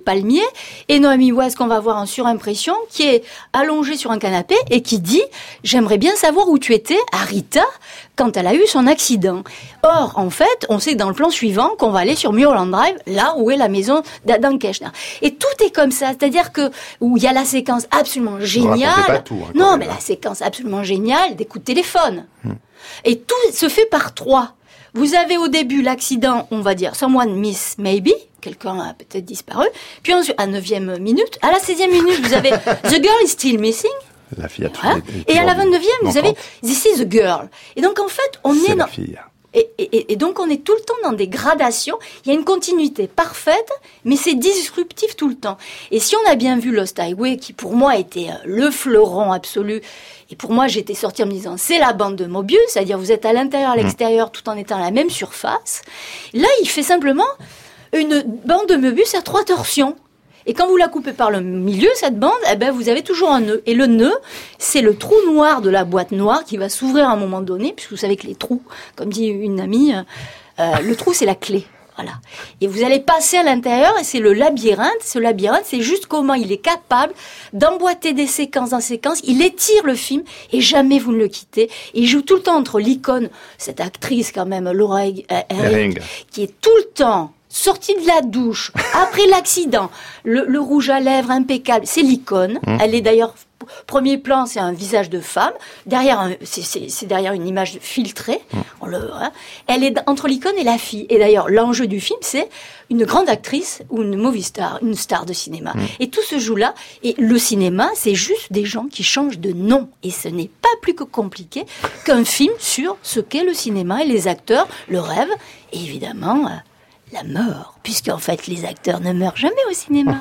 et Naomi Watts qu'on va voir en surimpression, qui est allongée sur un canapé et qui dit « J'aimerais bien savoir où tu étais, Arita, quand elle a eu son accident. » Or, en fait, on sait dans le plan suivant qu'on va aller sur Mulholland Drive, là où est la maison d'Adam Keshner. Et tout est comme ça, c'est-à-dire que où il y a la séquence absolument géniale. Pas tout, hein, non, même, mais hein. la séquence absolument géniale des coups de téléphone. Hmm. Et tout se fait par trois. Vous avez au début l'accident, on va dire, someone miss maybe, quelqu'un a peut-être disparu. Puis ensuite, à neuvième minute, à la seizième minute, vous avez the girl is still missing. La fille a tout Voilà. Et à la vingt-neuvième, vous avez this is the girl. Et donc en fait, on C'est est la dans... fille. Et, et, et donc on est tout le temps dans des gradations. Il y a une continuité parfaite, mais c'est disruptif tout le temps. Et si on a bien vu Lost Highway, qui pour moi était le fleuron absolu, et pour moi j'étais sortie en me disant c'est la bande de Mobius, c'est-à-dire vous êtes à l'intérieur, à l'extérieur, tout en étant à la même surface. Là, il fait simplement une bande de Mobius à trois torsions. Et quand vous la coupez par le milieu, cette bande, eh ben, vous avez toujours un nœud. Et le nœud, c'est le trou noir de la boîte noire qui va s'ouvrir à un moment donné, puisque vous savez que les trous, comme dit une amie, euh, le trou, c'est la clé. Voilà. Et vous allez passer à l'intérieur, et c'est le labyrinthe. Ce labyrinthe, c'est juste comment il est capable d'emboîter des séquences dans séquences. Il étire le film, et jamais vous ne le quittez. Et il joue tout le temps entre l'icône, cette actrice quand même, Laura Herring, qui est tout le temps sortie de la douche, après l'accident, le, le rouge à lèvres impeccable, c'est l'icône. Mmh. Elle est d'ailleurs, premier plan, c'est un visage de femme. Derrière, un, c'est, c'est, c'est derrière une image filtrée. Mmh. On le, hein. Elle est entre l'icône et la fille. Et d'ailleurs, l'enjeu du film, c'est une grande actrice ou une movie star, une star de cinéma. Mmh. Et tout se joue là. Et le cinéma, c'est juste des gens qui changent de nom. Et ce n'est pas plus que compliqué qu'un film sur ce qu'est le cinéma et les acteurs, le rêve, et évidemment... Euh, la mort, puisqu'en fait, les acteurs ne meurent jamais au cinéma.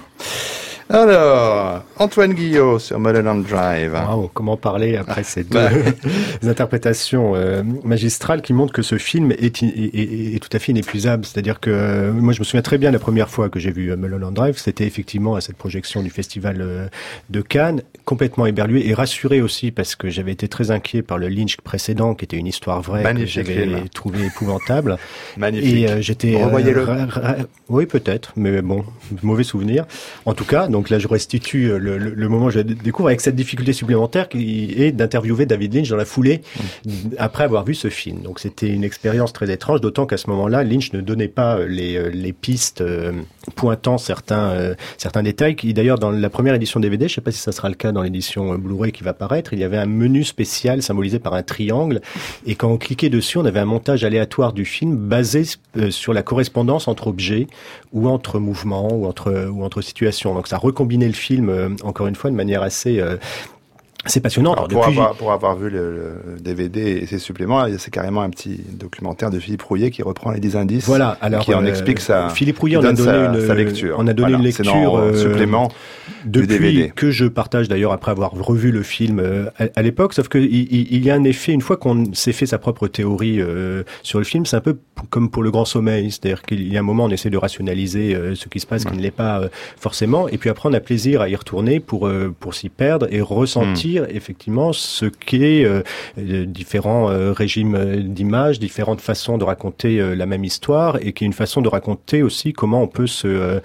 Alors, Antoine Guillot sur Mulholland Drive. Wow, comment parler après ces deux interprétations euh, magistrales qui montrent que ce film est, est, est, est tout à fait inépuisable. C'est-à-dire que euh, moi, je me souviens très bien la première fois que j'ai vu euh, Mulholland Drive, c'était effectivement à cette projection du festival euh, de Cannes, complètement éberlué et rassuré aussi parce que j'avais été très inquiet par le Lynch précédent, qui était une histoire vraie. Magnifique que j'avais film. trouvé épouvantable. Magnifique. Et euh, j'étais. Revoyez-le. Euh, ra- ra- oui, peut-être, mais bon, mauvais souvenir. En tout cas. Donc là, je restitue le, le, le moment où je découvre avec cette difficulté supplémentaire qui est d'interviewer David Lynch dans la foulée mmh. après avoir vu ce film. Donc c'était une expérience très étrange, d'autant qu'à ce moment-là, Lynch ne donnait pas les, les pistes euh, pointant certains, euh, certains détails. Qui d'ailleurs, dans la première édition D V D, je ne sais pas si ça sera le cas dans l'édition Blu-ray qui va paraître, il y avait un menu spécial symbolisé par un triangle. Et quand on cliquait dessus, on avait un montage aléatoire du film basé euh, sur la correspondance entre objets ou entre mouvements ou entre, ou entre situations. Donc ça recombinait le film, euh, encore une fois, de manière assez... Euh, C'est passionnant. Alors, pour, depuis... avoir, pour avoir vu le, le D V D et ses suppléments, c'est carrément un petit documentaire de Philippe Rouillet qui reprend les dix indices. Voilà. Alors, qui en euh, explique sa, Philippe Rouillet, on a donné sa, une, sa lecture. On a donné voilà, une lecture. C'est dans, euh, supplément depuis du D V D. Que je partage d'ailleurs après avoir revu le film euh, à, à l'époque. Sauf que il, il y a un effet, une fois qu'on s'est fait sa propre théorie euh, sur le film, c'est un peu p- comme pour Le Grand Sommeil. C'est-à-dire qu'il y a un moment, on essaie de rationaliser euh, ce qui se passe, ouais. qui ne l'est pas euh, forcément. Et puis après, on a plaisir à y retourner pour, euh, pour s'y perdre et ressentir mmh. effectivement ce qu'est euh, différents euh, régimes d'images, différentes façons de raconter euh, la même histoire, et qui est une façon de raconter aussi comment on peut se euh,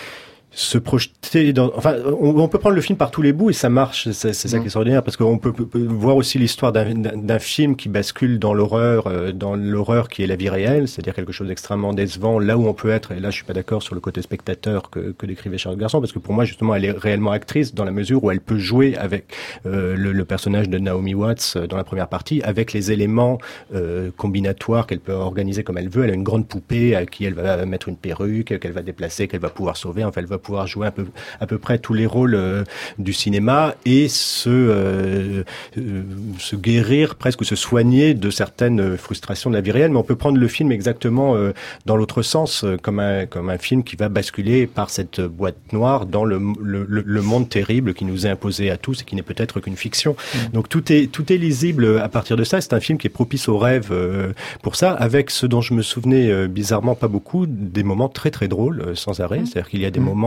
se projeter dans, enfin, on, on peut prendre le film par tous les bouts et ça marche, c'est, c'est ça qui est extraordinaire, parce qu'on peut, peut, peut voir aussi l'histoire d'un, d'un, d'un film qui bascule dans l'horreur, euh, dans l'horreur qui est la vie réelle, c'est-à-dire quelque chose d'extrêmement décevant, là où on peut être, et là je suis pas d'accord sur le côté spectateur que, que décrivait Charles Garçon, parce que pour moi justement elle est réellement actrice dans la mesure où elle peut jouer avec euh, le, le personnage de Naomi Watts euh, dans la première partie, avec les éléments euh, combinatoires qu'elle peut organiser comme elle veut. Elle a une grande poupée à qui elle va mettre une perruque, qu'elle va déplacer, qu'elle va pouvoir sauver, enfin elle va pouvoir jouer un peu, à peu près tous les rôles euh, du cinéma et se, euh, euh, se guérir, presque se soigner de certaines frustrations de la vie réelle. Mais on peut prendre le film exactement euh, dans l'autre sens, euh, comme, un, comme un film qui va basculer par cette boîte noire dans le, le, le monde terrible qui nous est imposé à tous et qui n'est peut-être qu'une fiction. Mmh. Donc tout est, tout est lisible à partir de ça. C'est un film qui est propice au rêve euh, pour ça, avec ce dont je me souvenais euh, bizarrement pas beaucoup, des moments très très drôles euh, sans arrêt. Mmh. C'est-à-dire qu'il y a des mmh. moments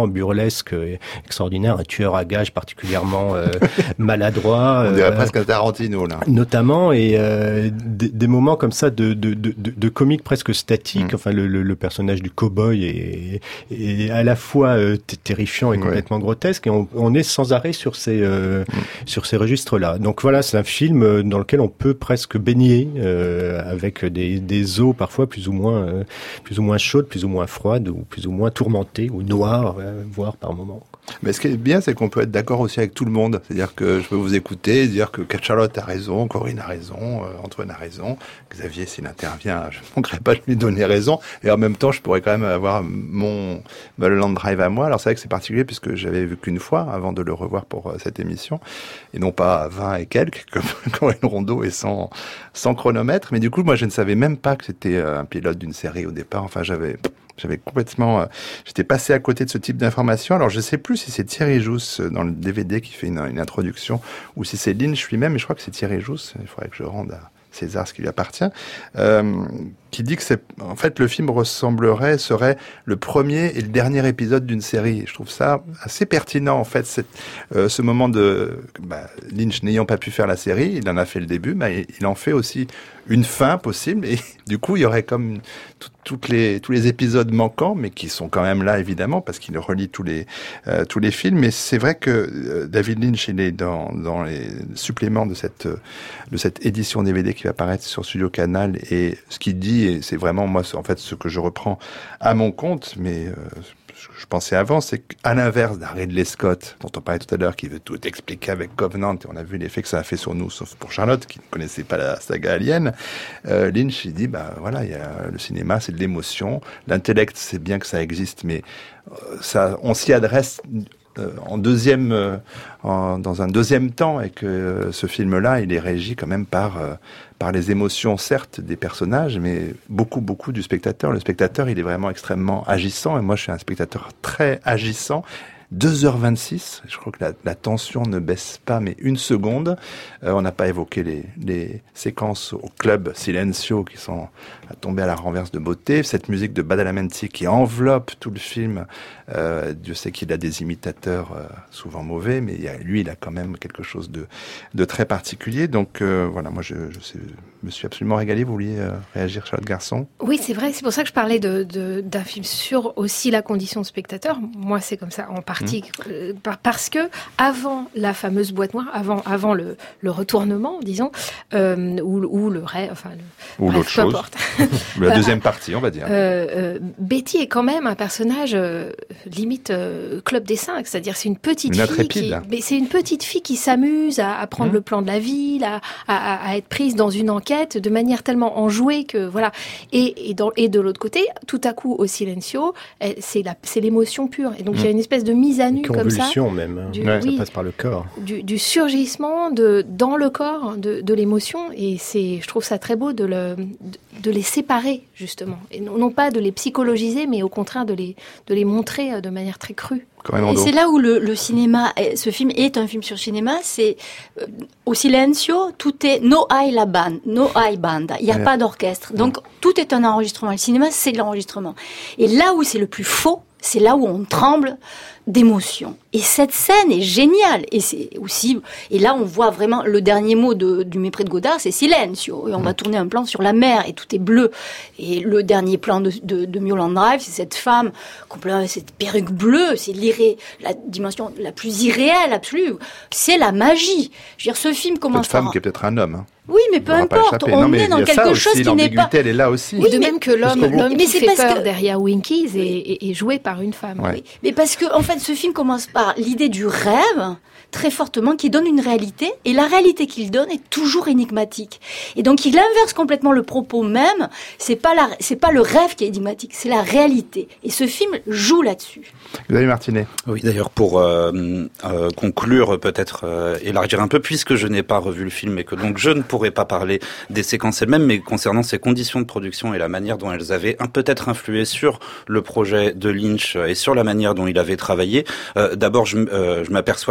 absolument burlesque, et extraordinaire, un tueur à gages particulièrement euh, maladroit. On dirait euh, presque un Tarantino, là. Notamment, et euh, des, des moments comme ça de, de, de, de, de comique presque statique. Mm. Enfin, le, le, le personnage du cow-boy est, est à la fois euh, terrifiant et complètement ouais. grotesque, et on, on est sans arrêt sur ces, euh, mm. sur ces registres-là. Donc voilà, c'est un film dans lequel on peut presque baigner, euh, avec des, des eaux parfois plus ou moins, euh, plus ou moins chaudes, plus ou moins froides, ou plus ou moins tourmentées, ou noires, euh, voire par moments. Mais ce qui est bien, c'est qu'on peut être d'accord aussi avec tout le monde. C'est-à-dire que je peux vous écouter et dire que Charlotte a raison, Corinne a raison, euh, Antoine a raison, Xavier, s'il intervient, je ne manquerai pas de lui donner raison. Et en même temps, je pourrais quand même avoir mon Mulholland Drive à moi. Alors c'est vrai que c'est particulier puisque j'avais vu qu'une fois avant de le revoir pour euh, cette émission, et non pas vingt et quelques comme Corinne Rondeau et sans, sans chronomètre. Mais du coup, moi, je ne savais même pas que c'était un pilote d'une série au départ. Enfin, j'avais... J'avais complètement, euh, j'étais passé à côté de ce type d'informations. Alors, je sais plus si c'est Thierry Jousse dans le D V D qui fait une, une introduction ou si c'est Lynch lui-même, mais je crois que c'est Thierry Jousse. Il faudrait que je rende à César ce qui lui appartient. Euh, qui dit que c'est, en fait, le film ressemblerait, serait le premier et le dernier épisode d'une série. Je trouve ça assez pertinent, en fait, cette, euh, ce moment de, bah, Lynch n'ayant pas pu faire la série, il en a fait le début, mais il en fait aussi une fin possible, et du coup, il y aurait comme tout, toutes les, tous les épisodes manquants, mais qui sont quand même là, évidemment, parce qu'il relie tous les, euh, tous les films. Mais c'est vrai que euh, David Lynch, il est dans, dans les suppléments de cette, de cette édition D V D qui va apparaître sur Studio Canal, et ce qu'il dit, et c'est vraiment, moi, en fait, ce que je reprends à mon compte, mais euh, je pensais avant, c'est qu'à l'inverse d'un Ridley Scott, dont on parlait tout à l'heure, qui veut tout expliquer avec Covenant, et on a vu l'effet que ça a fait sur nous, sauf pour Charlotte, qui ne connaissait pas la saga Alien, euh, Lynch, il dit, bah voilà, il y a, le cinéma, c'est de l'émotion, l'intellect, c'est bien que ça existe, mais euh, ça, on s'y adresse euh, en deuxième, euh, en, dans un deuxième temps, et que euh, ce film-là, il est régi quand même par... Euh, par les émotions, certes, des personnages, mais beaucoup, beaucoup du spectateur. Le spectateur, il est vraiment extrêmement agissant, et moi, je suis un spectateur très agissant. deux heures vingt-six, je crois que la, la tension ne baisse pas, mais une seconde. Euh, on n'a pas évoqué les, les séquences au club Silencio qui sont à tomber à la renverse de beauté. Cette musique de Badalamenti qui enveloppe tout le film. Euh, Dieu sait qu'il a des imitateurs euh, souvent mauvais, mais il y a, lui, il a quand même quelque chose de, de très particulier. Donc euh, voilà, moi, je, je, sais, je me suis absolument régalé. Vous vouliez euh, réagir, Charlotte Garçon? Oui, c'est vrai. C'est pour ça que je parlais de, de, d'un film sur aussi la condition de spectateur. Moi, c'est comme ça, en partie. Mmh. Euh, parce que avant la fameuse boîte noire, avant, avant le, le retournement, disons, euh, ou, ou le rêve, enfin, le, ou bref, l'autre chose. Importe. La deuxième partie, on va dire. Euh, euh, Betty est quand même un personnage euh, limite euh, club des cinq, c'est-à-dire c'est une petite une fille qui, mais c'est une petite fille qui s'amuse à, à prendre mmh. le plan de la ville, à, à, à être prise dans une enquête de manière tellement enjouée que voilà. Et, et, dans, et de l'autre côté, tout à coup au Silencio, elle, c'est la, c'est l'émotion pure. Et donc il mmh. y a une espèce de mise à nu comme ça. Convulsion même. Du, ouais, oui, ça passe par le corps. Du, du surgissement de dans le corps de, de l'émotion, et c'est, je trouve ça très beau de le de, de les séparer justement, et non, non pas de les psychologiser, mais au contraire de les de les montrer de manière très crue. Et c'est là où le, le cinéma, ce film est un film sur cinéma, c'est euh, au Silencio, tout est no hay la band, no hay banda, il n'y a ouais. pas d'orchestre, donc ouais. tout est un enregistrement. Le cinéma, c'est de l'enregistrement. Et là où c'est le plus faux, c'est là où on tremble d'émotion. Et cette scène est géniale. Et c'est aussi, et là on voit vraiment le dernier mot de, du Mépris de Godard, c'est Silencio. Et on mmh. va tourner un plan sur la mer et tout est bleu. Et le dernier plan de, de, de Mulholland Drive, c'est cette femme, complètement, cette perruque bleue, c'est l'irré, la dimension la plus irréelle, absolue. C'est la magie. Je veux dire, ce film commence cette femme par... qui est peut-être un homme, hein. Oui, mais peu importe, on non, mais est dans quelque chose qui n'est pas... elle est là aussi. Oui, de même que l'homme, l'homme qui fait peur que... derrière Winkies est, est, est joué par une femme. Ouais. Oui. Mais parce que, en fait, ce film commence par l'idée du rêve, très fortement, qui donne une réalité, et la réalité qu'il donne est toujours énigmatique. Et donc, il inverse complètement le propos même. C'est pas la, c'est pas le rêve qui est énigmatique, c'est la réalité. Et ce film joue là-dessus. Xavier Martinet. Oui, d'ailleurs, pour euh, euh, conclure, peut-être euh, élargir un peu, puisque je n'ai pas revu le film et que donc je ne pourrais pas parler des séquences elles-mêmes, mais concernant ces conditions de production et la manière dont elles avaient un, peut-être influé sur le projet de Lynch et sur la manière dont il avait travaillé. Euh, d'abord, je, euh, je m'aperçois que Lynch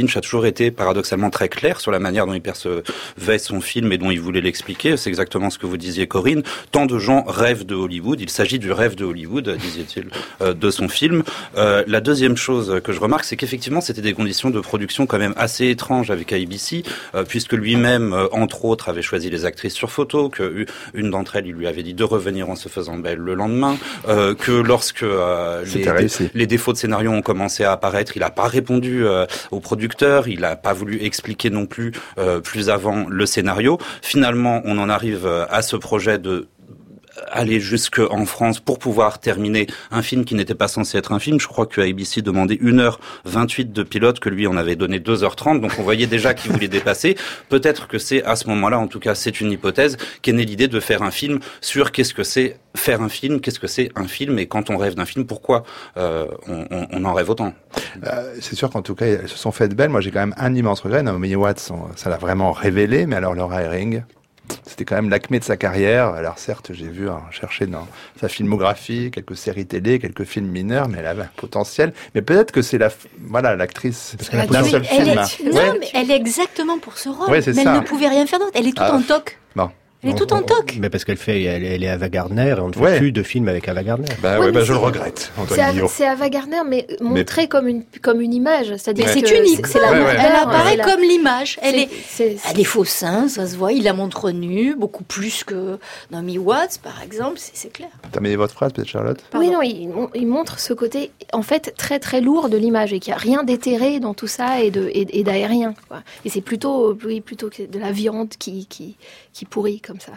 Lynch a toujours été paradoxalement très clair sur la manière dont il percevait son film et dont il voulait l'expliquer. C'est exactement ce que vous disiez, Corinne. Tant de gens rêvent de Hollywood. Il s'agit du rêve de Hollywood, disait-il, euh, de son film. Euh, la deuxième chose que je remarque, c'est qu'effectivement, c'était des conditions de production quand même assez étranges avec A B C, euh, puisque lui-même, euh, entre autres, avait choisi les actrices sur photo, que une d'entre elles, il lui avait dit de revenir en se faisant belle le lendemain, euh, que lorsque euh, les, les défauts de scénario ont commencé à apparaître, il n'a pas répondu euh, au producteur, il n'a pas voulu expliquer non plus euh, plus avant le scénario. Finalement, on en arrive à ce projet de aller jusqu'en France pour pouvoir terminer un film qui n'était pas censé être un film. Je crois que A B C demandait une heure vingt-huit de pilote, que lui en avait donné deux heures trente, donc on voyait déjà qu'il voulait dépasser. Peut-être que c'est à ce moment-là, en tout cas c'est une hypothèse, qu'est née l'idée de faire un film sur qu'est-ce que c'est faire un film, qu'est-ce que c'est un film, et quand on rêve d'un film, pourquoi euh, on, on, on en rêve autant. Euh, c'est sûr qu'en tout cas, elles se sont faites belles. Moi j'ai quand même un immense regret. Naomi Watts, ça l'a vraiment révélé, mais alors Laura Herring, c'était quand même l'acmé de sa carrière. Alors certes, j'ai vu hein, chercher dans sa filmographie quelques séries télé, quelques films mineurs, mais elle avait un potentiel. Mais peut-être que c'est la, voilà, l'actrice. Parce qu'elle a un seul elle film. Est, non, ouais. mais elle est exactement pour ce rôle. Ouais, c'est mais ça. elle ne pouvait rien faire d'autre. Elle est toute ah. en toque. Bon. Elle est toute en toque. Mais parce qu'elle fait, elle, elle est Ava Gardner et on ne fait ouais. plus de films avec Ava Gardner. Bah ouais, ouais, bah je c'est, le regrette. C'est, Ava, c'est Ava Gardner, mais montrée mais... comme une comme une image, c'est-à-dire mais que c'est unique. C'est, c'est la ouais, ouais. Elle apparaît la... comme l'image. Elle est, c'est, c'est... a des faux seins, ça se voit. Il la montre nue, beaucoup plus que Naomi Watts, par exemple. C'est, c'est clair. T'as mis votre phrase, peut-être, Charlotte? Oui, non, il, il montre ce côté, en fait, très très lourd de l'image et qu'il n'y a rien d'éthéré dans tout ça et de et, et d'aérien. Quoi. Et c'est plutôt, oui, plutôt que de la viande qui qui qui pourrit comme ça.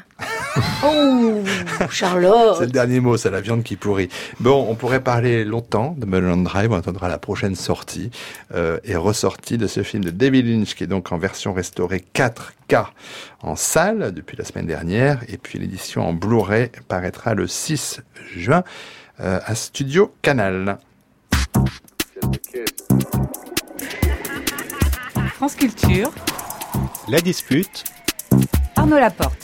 Oh, Charlotte. C'est le dernier mot, c'est la viande qui pourrit. Bon, on pourrait parler longtemps de Mulholland Drive. On attendra la prochaine sortie euh, et ressortie de ce film de David Lynch, qui est donc en version restaurée quatre K en salle depuis la semaine dernière. Et puis l'édition en Blu-ray paraîtra le six juin euh, à Studio Canal. France Culture. La dispute. Arnaud Laporte.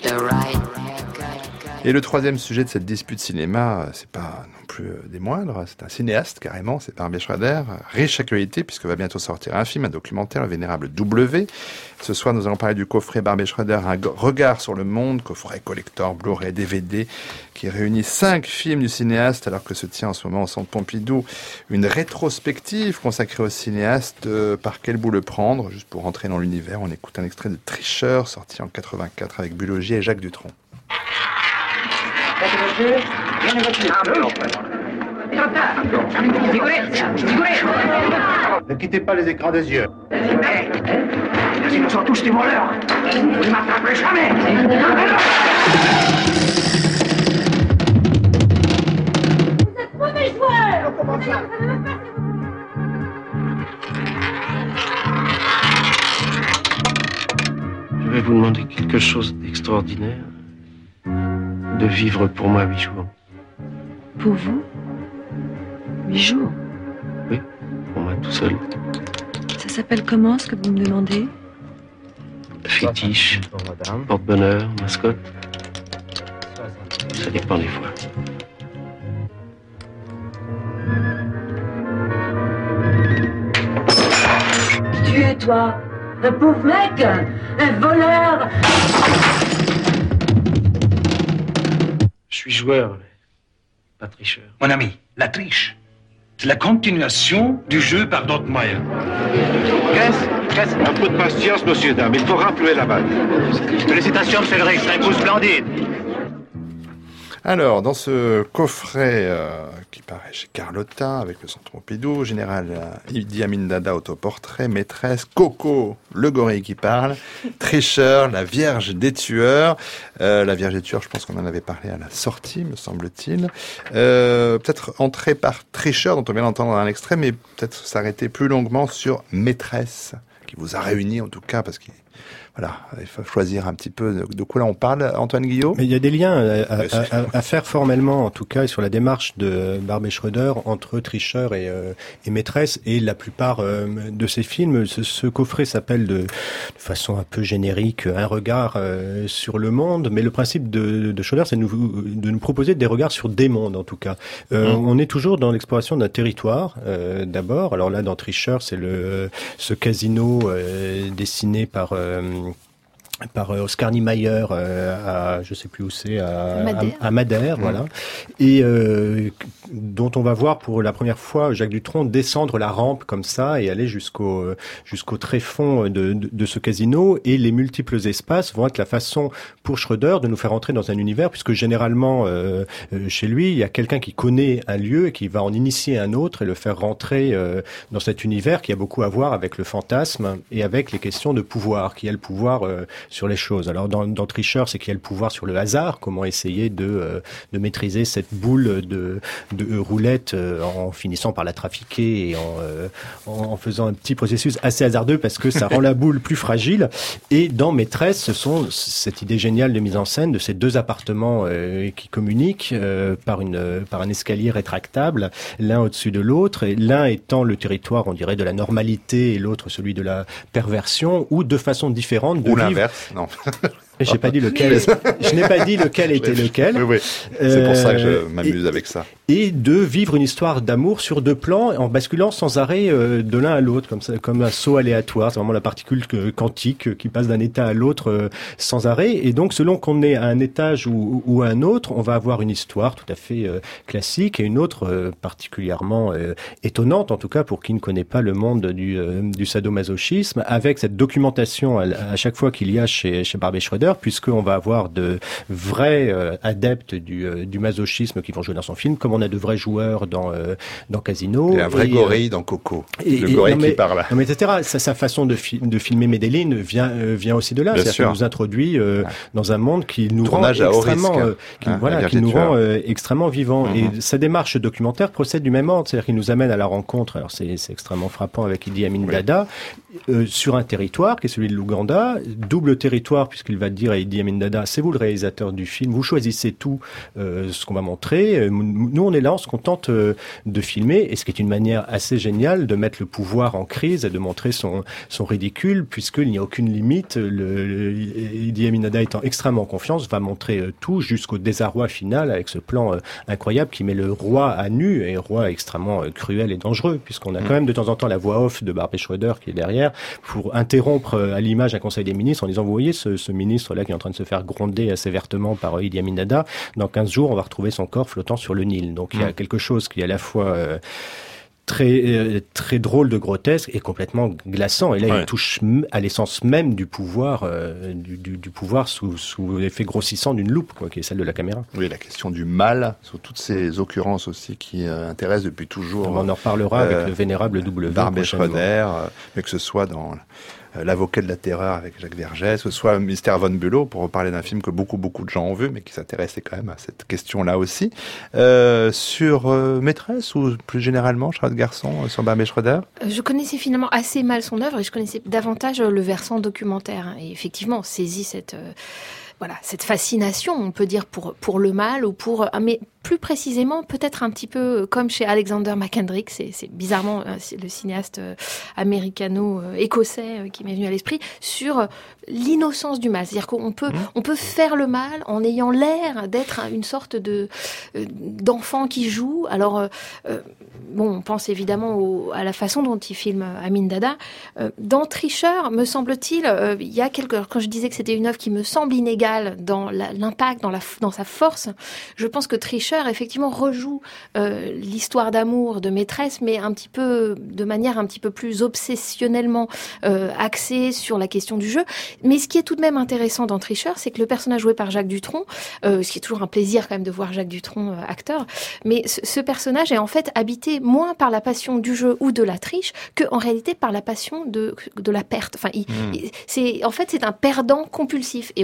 Et le troisième sujet de cette dispute cinéma, c'est pas non plus des moindres, c'est un cinéaste carrément, c'est Barbet Schroeder, riche actualité puisque va bientôt sortir un film, un documentaire, Le Vénérable W. Ce soir, nous allons parler du coffret Barbet Schroeder, un regard sur le monde, coffret collector, Blu-ray, D V D, qui réunit cinq films du cinéaste, alors que se tient en ce moment au Centre Pompidou une rétrospective consacrée au cinéaste. Euh, par quel bout le prendre? Juste pour rentrer dans l'univers, on écoute un extrait de Tricheur, sorti en quatre-vingt-quatre avec Bulogier et Jacques Dutronc. Ne quittez pas les écrans des yeux. Si nous sommes tous des voleurs, vous ne m'attraperez jamais. Vous êtes mauvais joueurs. Je vais vous demander quelque chose d'extraordinaire. De vivre pour moi huit jours. Pour vous? Huit jours? Oui, pour moi tout seul. Ça s'appelle comment, ce que vous me demandez? Fétiche, porte-bonheur, mascotte. Ça dépend des fois. Tu es toi, un pauvre mec, un voleur. Je suis joueur, pas tricheur. Mon ami, la triche, c'est la continuation du jeu par d'autres moyens. Qu'est-ce Qu'est-ce Un peu de patience, monsieur, dame. Il faut raflouer la balle. Félicitations, Cédric, c'est un coup splendide. Alors, dans ce coffret euh, qui paraît chez Carlotta, avec le Centre Pompidou, Général euh, Idi Amin Dada, autoportrait, Maîtresse, Coco, le gorille qui parle, Tricheur, la Vierge des tueurs. Euh, la Vierge des tueurs, je pense qu'on en avait parlé à la sortie, me semble-t-il. Euh, peut-être entrer par Tricheur, dont on vient d'entendre un extrait, mais peut-être s'arrêter plus longuement sur Maîtresse, qui vous a réuni en tout cas, parce qu'il voilà, il faut choisir un petit peu de, de quoi là on parle, Antoine Guillot. Mais il y a des liens à, à, à, à faire formellement, en tout cas, sur la démarche de Barbet Schroeder entre tricheur et, euh, et maîtresse, et la plupart euh, de ces films. Ce, ce coffret s'appelle de, de façon un peu générique Un regard euh, sur le monde, mais le principe de, de Schroeder, c'est de nous, de nous proposer des regards sur des mondes, en tout cas. Euh, mmh. On est toujours dans l'exploration d'un territoire, euh, d'abord. Alors là, dans Tricheur, c'est le ce casino euh, dessiné par euh, par Oscar Niemeyer euh, à je sais plus où c'est à Madère, à, à Madère mmh. voilà, et euh, dont on va voir pour la première fois Jacques Dutronc descendre la rampe comme ça et aller jusqu'au jusqu'au tréfonds de, de, de ce casino, et les multiples espaces vont être la façon pour Schroeder de nous faire entrer dans un univers, puisque généralement euh, chez lui il y a quelqu'un qui connaît un lieu et qui va en initier un autre et le faire rentrer euh, dans cet univers qui a beaucoup à voir avec le fantasme et avec les questions de pouvoir, qui a le pouvoir euh, sur les choses. Alors dans, dans Tricheur, c'est qu'il y a le pouvoir sur le hasard, comment essayer de, euh, de maîtriser cette boule de, de roulette euh, en finissant par la trafiquer et en, euh, en faisant un petit processus assez hasardeux parce que ça rend la boule plus fragile. Et dans Maîtresse, ce sont cette idée géniale de mise en scène de ces deux appartements euh, qui communiquent euh, par, une, par un escalier rétractable, l'un au-dessus de l'autre, et l'un étant le territoire, on dirait, de la normalité et l'autre celui de la perversion, ou de façon différente de ou vivre. L'inverse. Non. J'ai pas dit lequel. Je n'ai pas dit lequel était lequel. Oui, oui. C'est pour ça que je m'amuse et, avec ça. Et de vivre une histoire d'amour sur deux plans, en basculant sans arrêt euh, de l'un à l'autre, comme ça, comme un saut aléatoire. C'est vraiment la particule quantique qui passe d'un état à l'autre euh, sans arrêt. Et donc, selon qu'on est à un étage ou, ou à un autre, on va avoir une histoire tout à fait euh, classique et une autre euh, particulièrement euh, étonnante, en tout cas pour qui ne connaît pas le monde du, euh, du sadomasochisme, avec cette documentation à, à chaque fois qu'il y a chez, chez Barbet Schroeder, puisqu'on va avoir de vrais euh, adeptes du, euh, du masochisme qui vont jouer dans son film, comme on a de vrais joueurs dans, euh, dans Casino. Et un vrai et, gorille euh, dans Coco. Et, le gorille qui parle. Non, mais et cetera. Sa, sa façon de, fi- de filmer Medellin vient, euh, vient aussi de là. Bien C'est-à-dire sûr. Qu'il nous introduit euh, ouais. dans un monde qui nous Tournage rend extrêmement, euh, qui, hein, voilà, qui nous rend euh, extrêmement vivants. Mm-hmm. Et sa démarche documentaire procède du même ordre. C'est-à-dire qu'il nous amène à la rencontre. Alors c'est, c'est extrêmement frappant avec Idi Amin Dada, oui. euh, sur un territoire qui est celui de l'Ouganda. Double territoire, puisqu'il va dire à Idi Amin Dada, c'est vous le réalisateur du film, vous choisissez tout euh, ce qu'on va montrer. Nous, on est là, on se contente euh, de filmer, et ce qui est une manière assez géniale de mettre le pouvoir en crise et de montrer son, son ridicule, puisqu'il n'y a aucune limite. Le, le, Idi Amin Dada, étant extrêmement en confiance, va montrer euh, tout jusqu'au désarroi final avec ce plan euh, incroyable qui met le roi à nu, et roi extrêmement euh, cruel et dangereux, puisqu'on a mmh. quand même de temps en temps la voix off de Barbet Schroeder qui est derrière pour interrompre euh, à l'image un conseil des ministres en disant, vous voyez ce, ce ministre-là qui est en train de se faire grondé assez vertement par Idi Amin Dada, dans quinze jours, on va retrouver son corps flottant sur le Nil. Donc, mmh. il y a quelque chose qui est à la fois euh, très euh, très drôle de grotesque et complètement glaçant. Et là, ouais. il touche à l'essence même du pouvoir, euh, du, du, du pouvoir sous, sous l'effet grossissant d'une loupe, quoi, qui est celle de la caméra. Oui, la question du mal, sur toutes ces occurrences aussi qui euh, intéressent depuis toujours. On en reparlera euh, avec le vénérable W. Barbet Schroeder, euh, mais que ce soit dans L'avocat de la terreur avec Jacques Vergès, que ce soit Mystère von Bülow, pour reparler d'un film que beaucoup, beaucoup de gens ont vu, mais qui s'intéressait quand même à cette question-là aussi. Euh, sur euh, Maîtresse, ou plus généralement, Charlotte Garçon, euh, sur Barbet Schroeder? Je connaissais finalement assez mal son œuvre, et je connaissais davantage le versant documentaire. Et effectivement, on saisit cette... Euh, voilà, cette fascination, on peut dire, pour, pour le mal, ou pour... Mais plus précisément, peut-être un petit peu comme chez Alexander McKendrick, c'est, c'est bizarrement c'est le cinéaste américano-écossais qui m'est venu à l'esprit, sur l'innocence du mal. C'est-à-dire qu'on peut, mmh. on peut faire le mal en ayant l'air d'être une sorte de, d'enfant qui joue. Alors, euh, bon, on pense évidemment au, à la façon dont il filme Amin Dada. Dans Tricheur, me semble-t-il, euh, il y a quelque... Quand je disais que c'était une œuvre qui me semble inégale dans la, l'impact, dans, la, dans sa force, je pense que Tricheur effectivement rejoue euh, l'histoire d'amour de Maîtresse, mais un petit peu de manière un petit peu plus obsessionnellement euh, axée sur la question du jeu. Mais ce qui est tout de même intéressant dans Tricheur, c'est que le personnage joué par Jacques Dutronc, euh, ce qui est toujours un plaisir quand même de voir Jacques Dutronc euh, acteur, mais ce, ce personnage est en fait habité moins par la passion du jeu ou de la triche que en réalité par la passion de de la perte. Enfin, il, mmh. il, c'est en fait c'est un perdant compulsif, et on comprend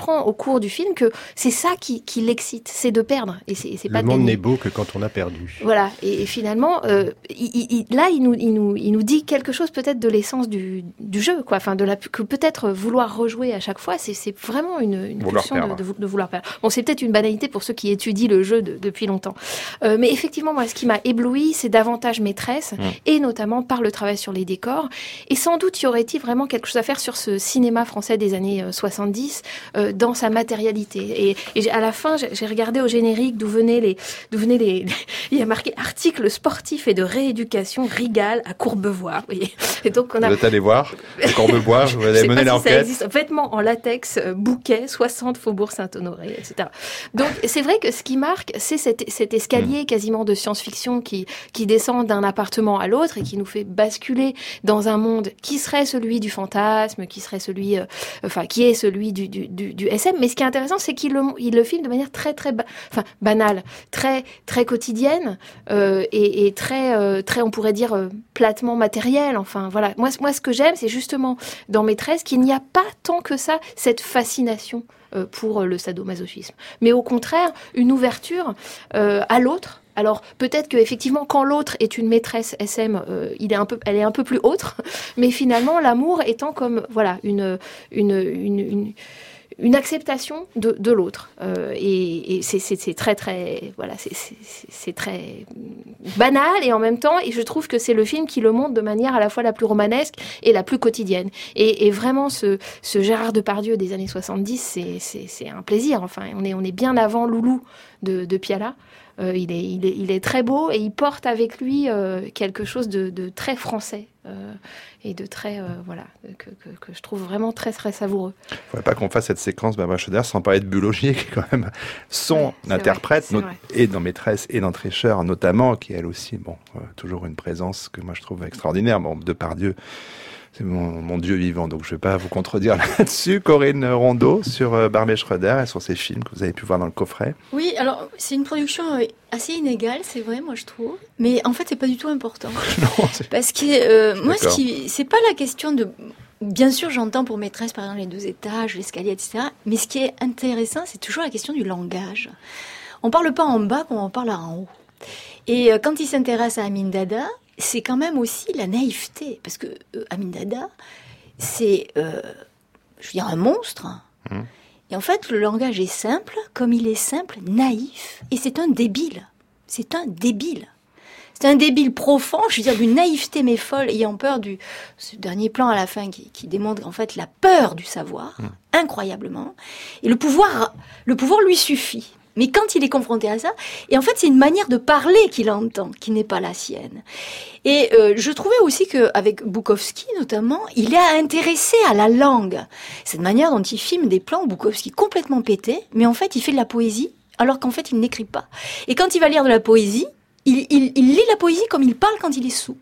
comprend au cours du film que c'est ça qui, qui l'excite, c'est de perdre. Et c'est, c'est pas le monde n'est beau que quand on a perdu. Voilà. Et, et finalement, euh, il, il, là, il nous, il, nous, il nous dit quelque chose peut-être de l'essence du, du jeu, quoi. Enfin, de la, que peut-être vouloir rejouer à chaque fois, c'est, c'est vraiment une, une pulsion de, de, de vouloir perdre. Bon, c'est peut-être une banalité pour ceux qui étudient le jeu de, depuis longtemps. Euh, mais effectivement, moi, ce qui m'a ébloui, c'est davantage Maîtresse, mmh. et notamment par le travail sur les décors. Et sans doute, y aurait-il vraiment quelque chose à faire sur ce cinéma français des années soixante-dix, euh, dans sa matérialité. Et, et à la fin, j'ai, j'ai regardé au générique d'où venaient les, d'où venaient les, les il y a marqué article sportif et de rééducation Rigal à Courbevoie. Vous voyez. Et donc on a. Vous êtes allé voir à Courbevoie, vous avez mené l'enquête. Ça existe. Vêtements en latex, euh, bouquet, soixante Faubourg Saint-Honoré, et cetera. Donc c'est vrai que ce qui marque, c'est cet, cet escalier mmh. quasiment de science-fiction qui qui descend d'un appartement à l'autre et qui nous fait basculer dans un monde qui serait celui du fantasme, qui serait celui, euh, enfin qui est celui du, du, du, du S M. Mais ce qui est intéressant, c'est qu'il le, il le filme de manière très très, ba- enfin banale, très très quotidienne euh, et, et très euh, très, on pourrait dire euh, platement matérielle. Enfin voilà, moi moi ce que j'aime, c'est justement dans Maîtresse qu'il n'y a pas tant que ça cette fascination euh, pour le sadomasochisme, mais au contraire une ouverture euh, à l'autre. Alors peut-être que effectivement, quand l'autre est une maîtresse S M, euh, il est un peu, elle est un peu plus autre, mais finalement l'amour étant comme voilà une une une, une une acceptation de, de l'autre, euh, et, et c'est, c'est, c'est très très voilà, c'est, c'est, c'est très banal et en même temps, et je trouve que c'est le film qui le montre de manière à la fois la plus romanesque et la plus quotidienne. Et, et vraiment, ce, ce Gérard Depardieu des années soixante-dix, c'est, c'est, c'est un plaisir. Enfin, on est on est bien avant Loulou de, de Piala. Euh, il est il est il est très beau et il porte avec lui euh, quelque chose de, de très français. Euh, et de très, euh, voilà, que, que, que je trouve vraiment très, très savoureux. Il ne faudrait pas qu'on fasse cette séquence Barbara Schröder sans parler de Bulogier, qui est quand même son ouais, interprète, vrai, not- et dans Maîtresse et dans Tricheur notamment, qui elle aussi, bon, euh, toujours une présence que moi je trouve extraordinaire. Bon, Depardieu, c'est mon, mon Dieu vivant, donc je ne vais pas vous contredire là-dessus. Corinne Rondeau, sur euh, Barbara Schröder et sur ces films que vous avez pu voir dans le coffret. Oui, alors c'est une production euh, assez inégale, c'est vrai, moi je trouve. Mais en fait, c'est pas du tout important. Non, c'est... Parce que euh, moi, ce qui, c'est pas la question de. Bien sûr, j'entends pour Maîtresse, par exemple, les deux étages, l'escalier, et cetera. Mais ce qui est intéressant, c'est toujours la question du langage. On parle pas en bas, comme on parle en haut. Et euh, quand il s'intéresse à Amin Dada, c'est quand même aussi la naïveté. Parce que euh, Amin Dada, c'est, euh, je veux dire, un monstre. Mmh. Et en fait, le langage est simple, comme il est simple, naïf. Et c'est un débile. C'est un débile. C'est un débile profond, je veux dire, d'une naïveté mais folle, ayant peur du... Ce dernier plan à la fin qui, qui démontre en fait la peur du savoir, mmh. incroyablement. Et le pouvoir, le pouvoir lui suffit. Mais quand il est confronté à ça, et en fait c'est une manière de parler qu'il entend, qui n'est pas la sienne. Et euh, je trouvais aussi qu'avec Bukowski notamment, il est intéressé à la langue. Cette manière dont il filme des plans, Bukowski complètement pété, mais en fait il fait de la poésie, alors qu'en fait il n'écrit pas. Et quand il va lire de la poésie, il, il, il lit la poésie comme il parle quand il est saoul.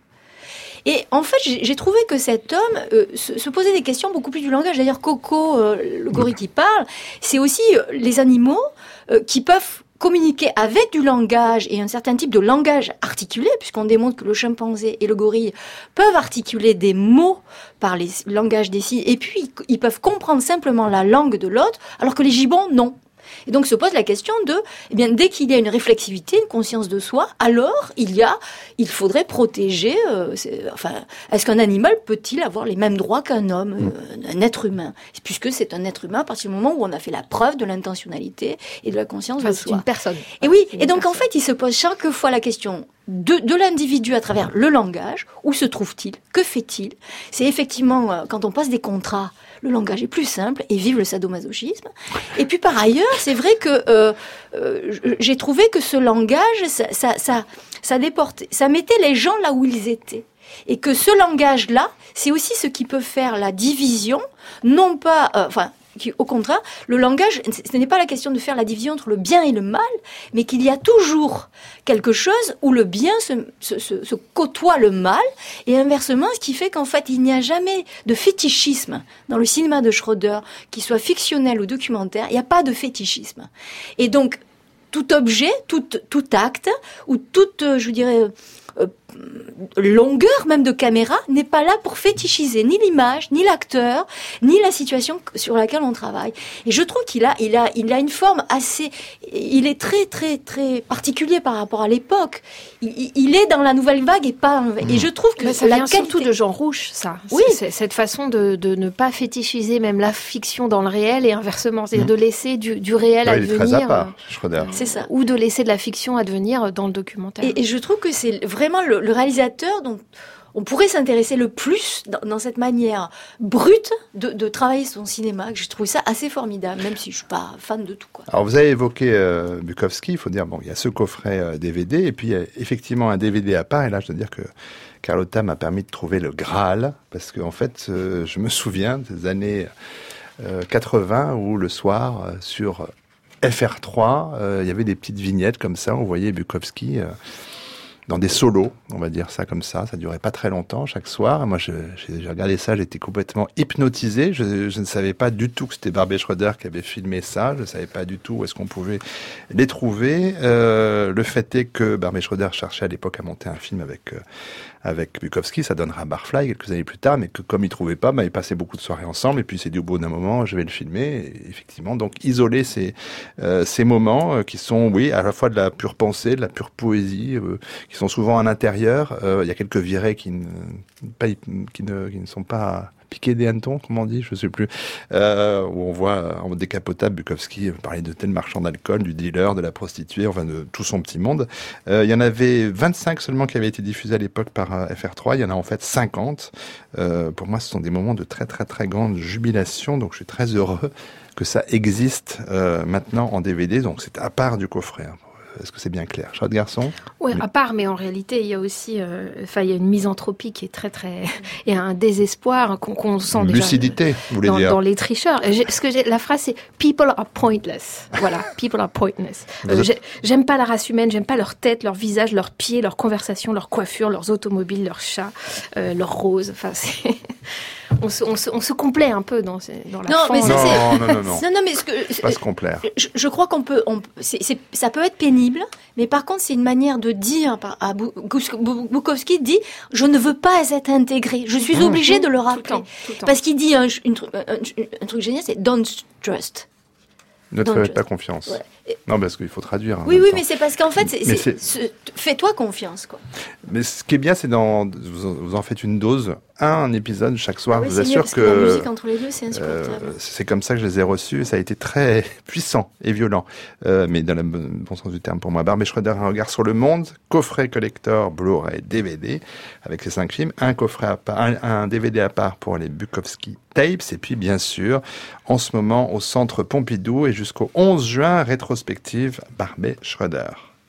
Et en fait, j'ai, j'ai trouvé que cet homme euh, se, se posait des questions beaucoup plus du langage. D'ailleurs, Coco, euh, le gorille qui parle, c'est aussi euh, les animaux euh, qui peuvent communiquer avec du langage et un certain type de langage articulé, puisqu'on démontre que le chimpanzé et le gorille peuvent articuler des mots par les langages des signes, et puis ils peuvent comprendre simplement la langue de l'autre, alors que les gibbons, non. Et donc se pose la question de, eh bien, dès qu'il y a une réflexivité, une conscience de soi, alors il y a, il faudrait protéger. Euh, enfin, est-ce qu'un animal peut-il avoir les mêmes droits qu'un homme, euh, un être humain, puisque c'est un être humain à partir du moment où on a fait la preuve de l'intentionnalité et de la conscience enfin, de soi. C'est une personne. Et oui. C'est et donc personne. en fait, il se pose chaque fois la question de, de l'individu à travers le langage. Où se trouve-t-il ? Que fait-il ? C'est effectivement euh, quand on passe des contrats. Le langage est plus simple, et vive le sadomasochisme. Et puis par ailleurs, c'est vrai que euh, euh, j'ai trouvé que ce langage, ça, ça, ça, ça déportait, ça mettait les gens là où ils étaient. Et que ce langage-là, c'est aussi ce qui peut faire la division, non pas, euh, enfin, qui, au contraire, le langage, ce n'est pas la question de faire la division entre le bien et le mal, mais qu'il y a toujours quelque chose où le bien se, se, se, se côtoie le mal, et inversement, ce qui fait qu'en fait, il n'y a jamais de fétichisme dans le cinéma de Schröder, qu'il soit fictionnel ou documentaire, il n'y a pas de fétichisme. Et donc, tout objet, tout, tout acte, ou toute, je dirais, euh, longueur même de caméra n'est pas là pour fétichiser ni l'image, ni l'acteur, ni la situation sur laquelle on travaille. Et je trouve qu'il a, il a, il a une forme assez, il est très, très, très particulier par rapport à l'époque. Il, il est dans la nouvelle vague et pas, mmh. et je trouve que mais ça la vient qualité... surtout de Jean Rouch, ça. Oui. C'est, cette façon de, de ne pas fétichiser même la fiction dans le réel et inversement, c'est-à-dire mmh. de laisser du, du réel ouais, advenir. Il est très à part, Schroeder. C'est ça. Ou de laisser de la fiction advenir dans le documentaire. Et, et je trouve que c'est vraiment le, le réalisateur dont on pourrait s'intéresser le plus dans, dans cette manière brute de, de travailler son cinéma. Je trouve ça assez formidable, même si je suis pas fan de tout, quoi. Alors vous avez évoqué euh, Bukowski, il faut dire, bon, il y a ce coffret euh, D V D, et puis il y a effectivement un D V D à part, et là je dois dire que Carlotta m'a permis de trouver le Graal, parce que en fait, euh, je me souviens des années euh, quatre-vingts, où le soir, euh, sur F R trois, euh, il y avait des petites vignettes comme ça, on voyait Bukowski... Euh, dans des solos, on va dire ça comme ça. Ça durait pas très longtemps chaque soir. Moi, je, j'ai, j'ai regardé ça, j'étais complètement hypnotisé. Je, je ne savais pas du tout que c'était Barbet Schroeder qui avait filmé ça. Je ne savais pas du tout où est-ce qu'on pouvait les trouver. Euh, le fait est que Barbet Schroeder cherchait à l'époque à monter un film avec euh, avec Bukowski. Ça donnera Barfly quelques années plus tard, mais que comme il trouvait pas, bah, ils passaient beaucoup de soirées ensemble. Et puis, c'est dit au bout d'un moment, je vais le filmer. Et effectivement, donc isoler ces euh, ces moments euh, qui sont, oui, à la fois de la pure pensée, de la pure poésie, euh, qui sont souvent à l'intérieur. Euh, il y a quelques virées qui ne, pas, qui ne, qui ne sont pas piqués des hannetons, comme on dit, je ne sais plus, euh, où on voit en décapotable Bukowski parler de tel marchand d'alcool, du dealer, de la prostituée, enfin de tout son petit monde. Euh, il y en avait vingt-cinq seulement qui avaient été diffusés à l'époque par euh, F R trois, il y en a en fait cinquante. Euh, pour moi, ce sont des moments de très très très grande jubilation, donc je suis très heureux que ça existe euh, maintenant en D V D, donc c'est à part du coffret. Hein. Est-ce que c'est bien clair, Charlotte Garçon? Oui, à part, mais en réalité, il y a aussi, euh, enfin, il y a une misanthropie qui est très, très, et un désespoir qu'on, qu'on sent une déjà. Lucidité, vous voulez dans, dire. Dans les tricheurs. J'ai, ce que j'ai, la phrase, c'est "People are pointless". Voilà, people are pointless. Euh, j'ai, j'aime pas la race humaine, j'aime pas leur tête, leur visage, leurs pieds, leurs conversations, leurs coiffures, leurs automobiles, leurs chats, euh, leurs roses. Enfin, c'est. On se, on, se, on se complaît un peu dans, dans la non, forme. Mais ça, non, c'est... non, non, non, non, non, mais ce que c'est pas se complaire. Je, je crois qu'on peut, on, c'est, c'est, ça peut être pénible, mais par contre, c'est une manière de dire. À Bukowski dit, je ne veux pas être intégré. Je suis obligé mmh, de le rappeler, tout le temps, tout le temps. Parce qu'il dit un, une, un, un truc génial, c'est don't trust. Ne te fais pas confiance. Ouais. Non, parce qu'il faut traduire. Oui, oui, temps. mais c'est parce qu'en fait, c'est, c'est, c'est... C'est, fais-toi confiance, quoi. Mais ce qui est bien, c'est dans, vous, vous en faites une dose, un épisode chaque soir. Oui, je vous assure que, que la musique entre les deux, c'est insupportable. Euh, c'est comme ça que je les ai reçus. Ça a été très puissant et violent, euh, mais dans le bon sens du terme pour moi. Barbet Schroeder, un regard sur le monde, coffret collector, Blu-ray, D V D, avec ces cinq films, un coffret à part, un, un D V D à part pour les Bukowski tapes, et puis bien sûr, en ce moment au Centre Pompidou et jusqu'au onze juin, rétrospective Barbet Schroeder.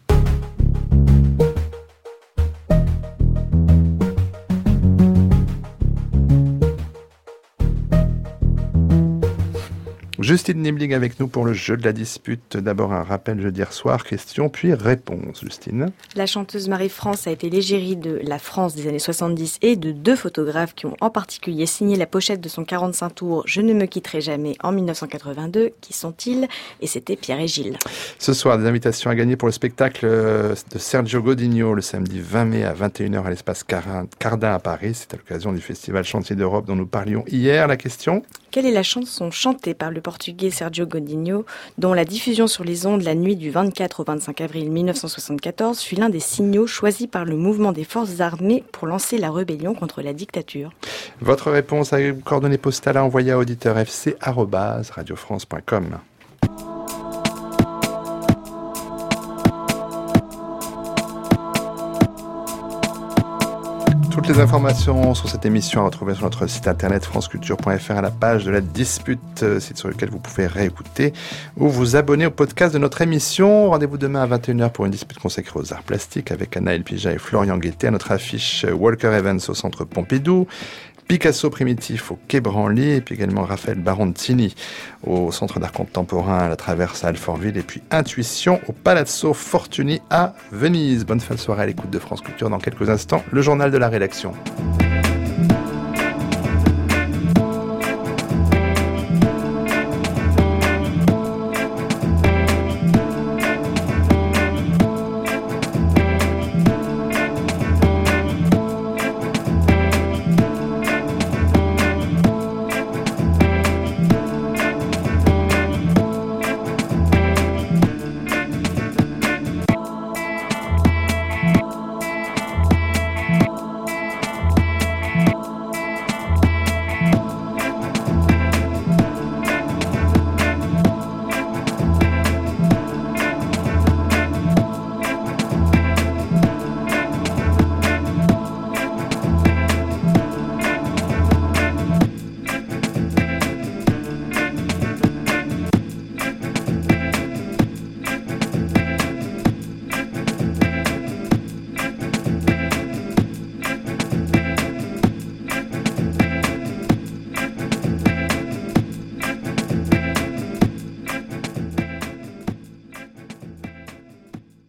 Justine Niebling avec nous pour le jeu de la dispute. D'abord un rappel jeudi soir, question puis réponse. Justine. La chanteuse Marie-France a été l'égérie de la France des années soixante-dix et de deux photographes qui ont en particulier signé la pochette de son quarante-cinq tours « Je ne me quitterai jamais » en dix-neuf cent quatre-vingt-deux. Qui sont-ils? Et c'était Pierre et Gilles. Ce soir, des invitations à gagner pour le spectacle de Sergio Godinho le samedi vingt mai à vingt et une heures à l'espace Cardin à Paris. C'est à l'occasion du festival Chantier d'Europe dont nous parlions hier. La question? Quelle est la chanson chantée par le portugais Sergio Godinho, dont la diffusion sur les ondes la nuit du vingt-quatre au vingt-cinq avril mille neuf cent soixante-quatorze fut l'un des signaux choisis par le mouvement des forces armées pour lancer la rébellion contre la dictature? Votre réponse à coordonnées postales à envoyer à auditeur f c arobase radio france point com. Toutes les informations sur cette émission à retrouver sur notre site internet franceculture point f r à la page de la dispute, site sur lequel vous pouvez réécouter ou vous abonner au podcast de notre émission. Rendez-vous demain à vingt et une heures pour une dispute consacrée aux arts plastiques avec Anaël Pija et Florian Guettet. À notre affiche, Walker Evans au Centre Pompidou, Picasso primitif au Quai Branly et puis également Raphaël Barontini au Centre d'art contemporain à la Traverse à Alfortville et puis Intuition au Palazzo Fortuny à Venise. Bonne fin de soirée à l'écoute de France Culture. Dans quelques instants, le journal de la rédaction.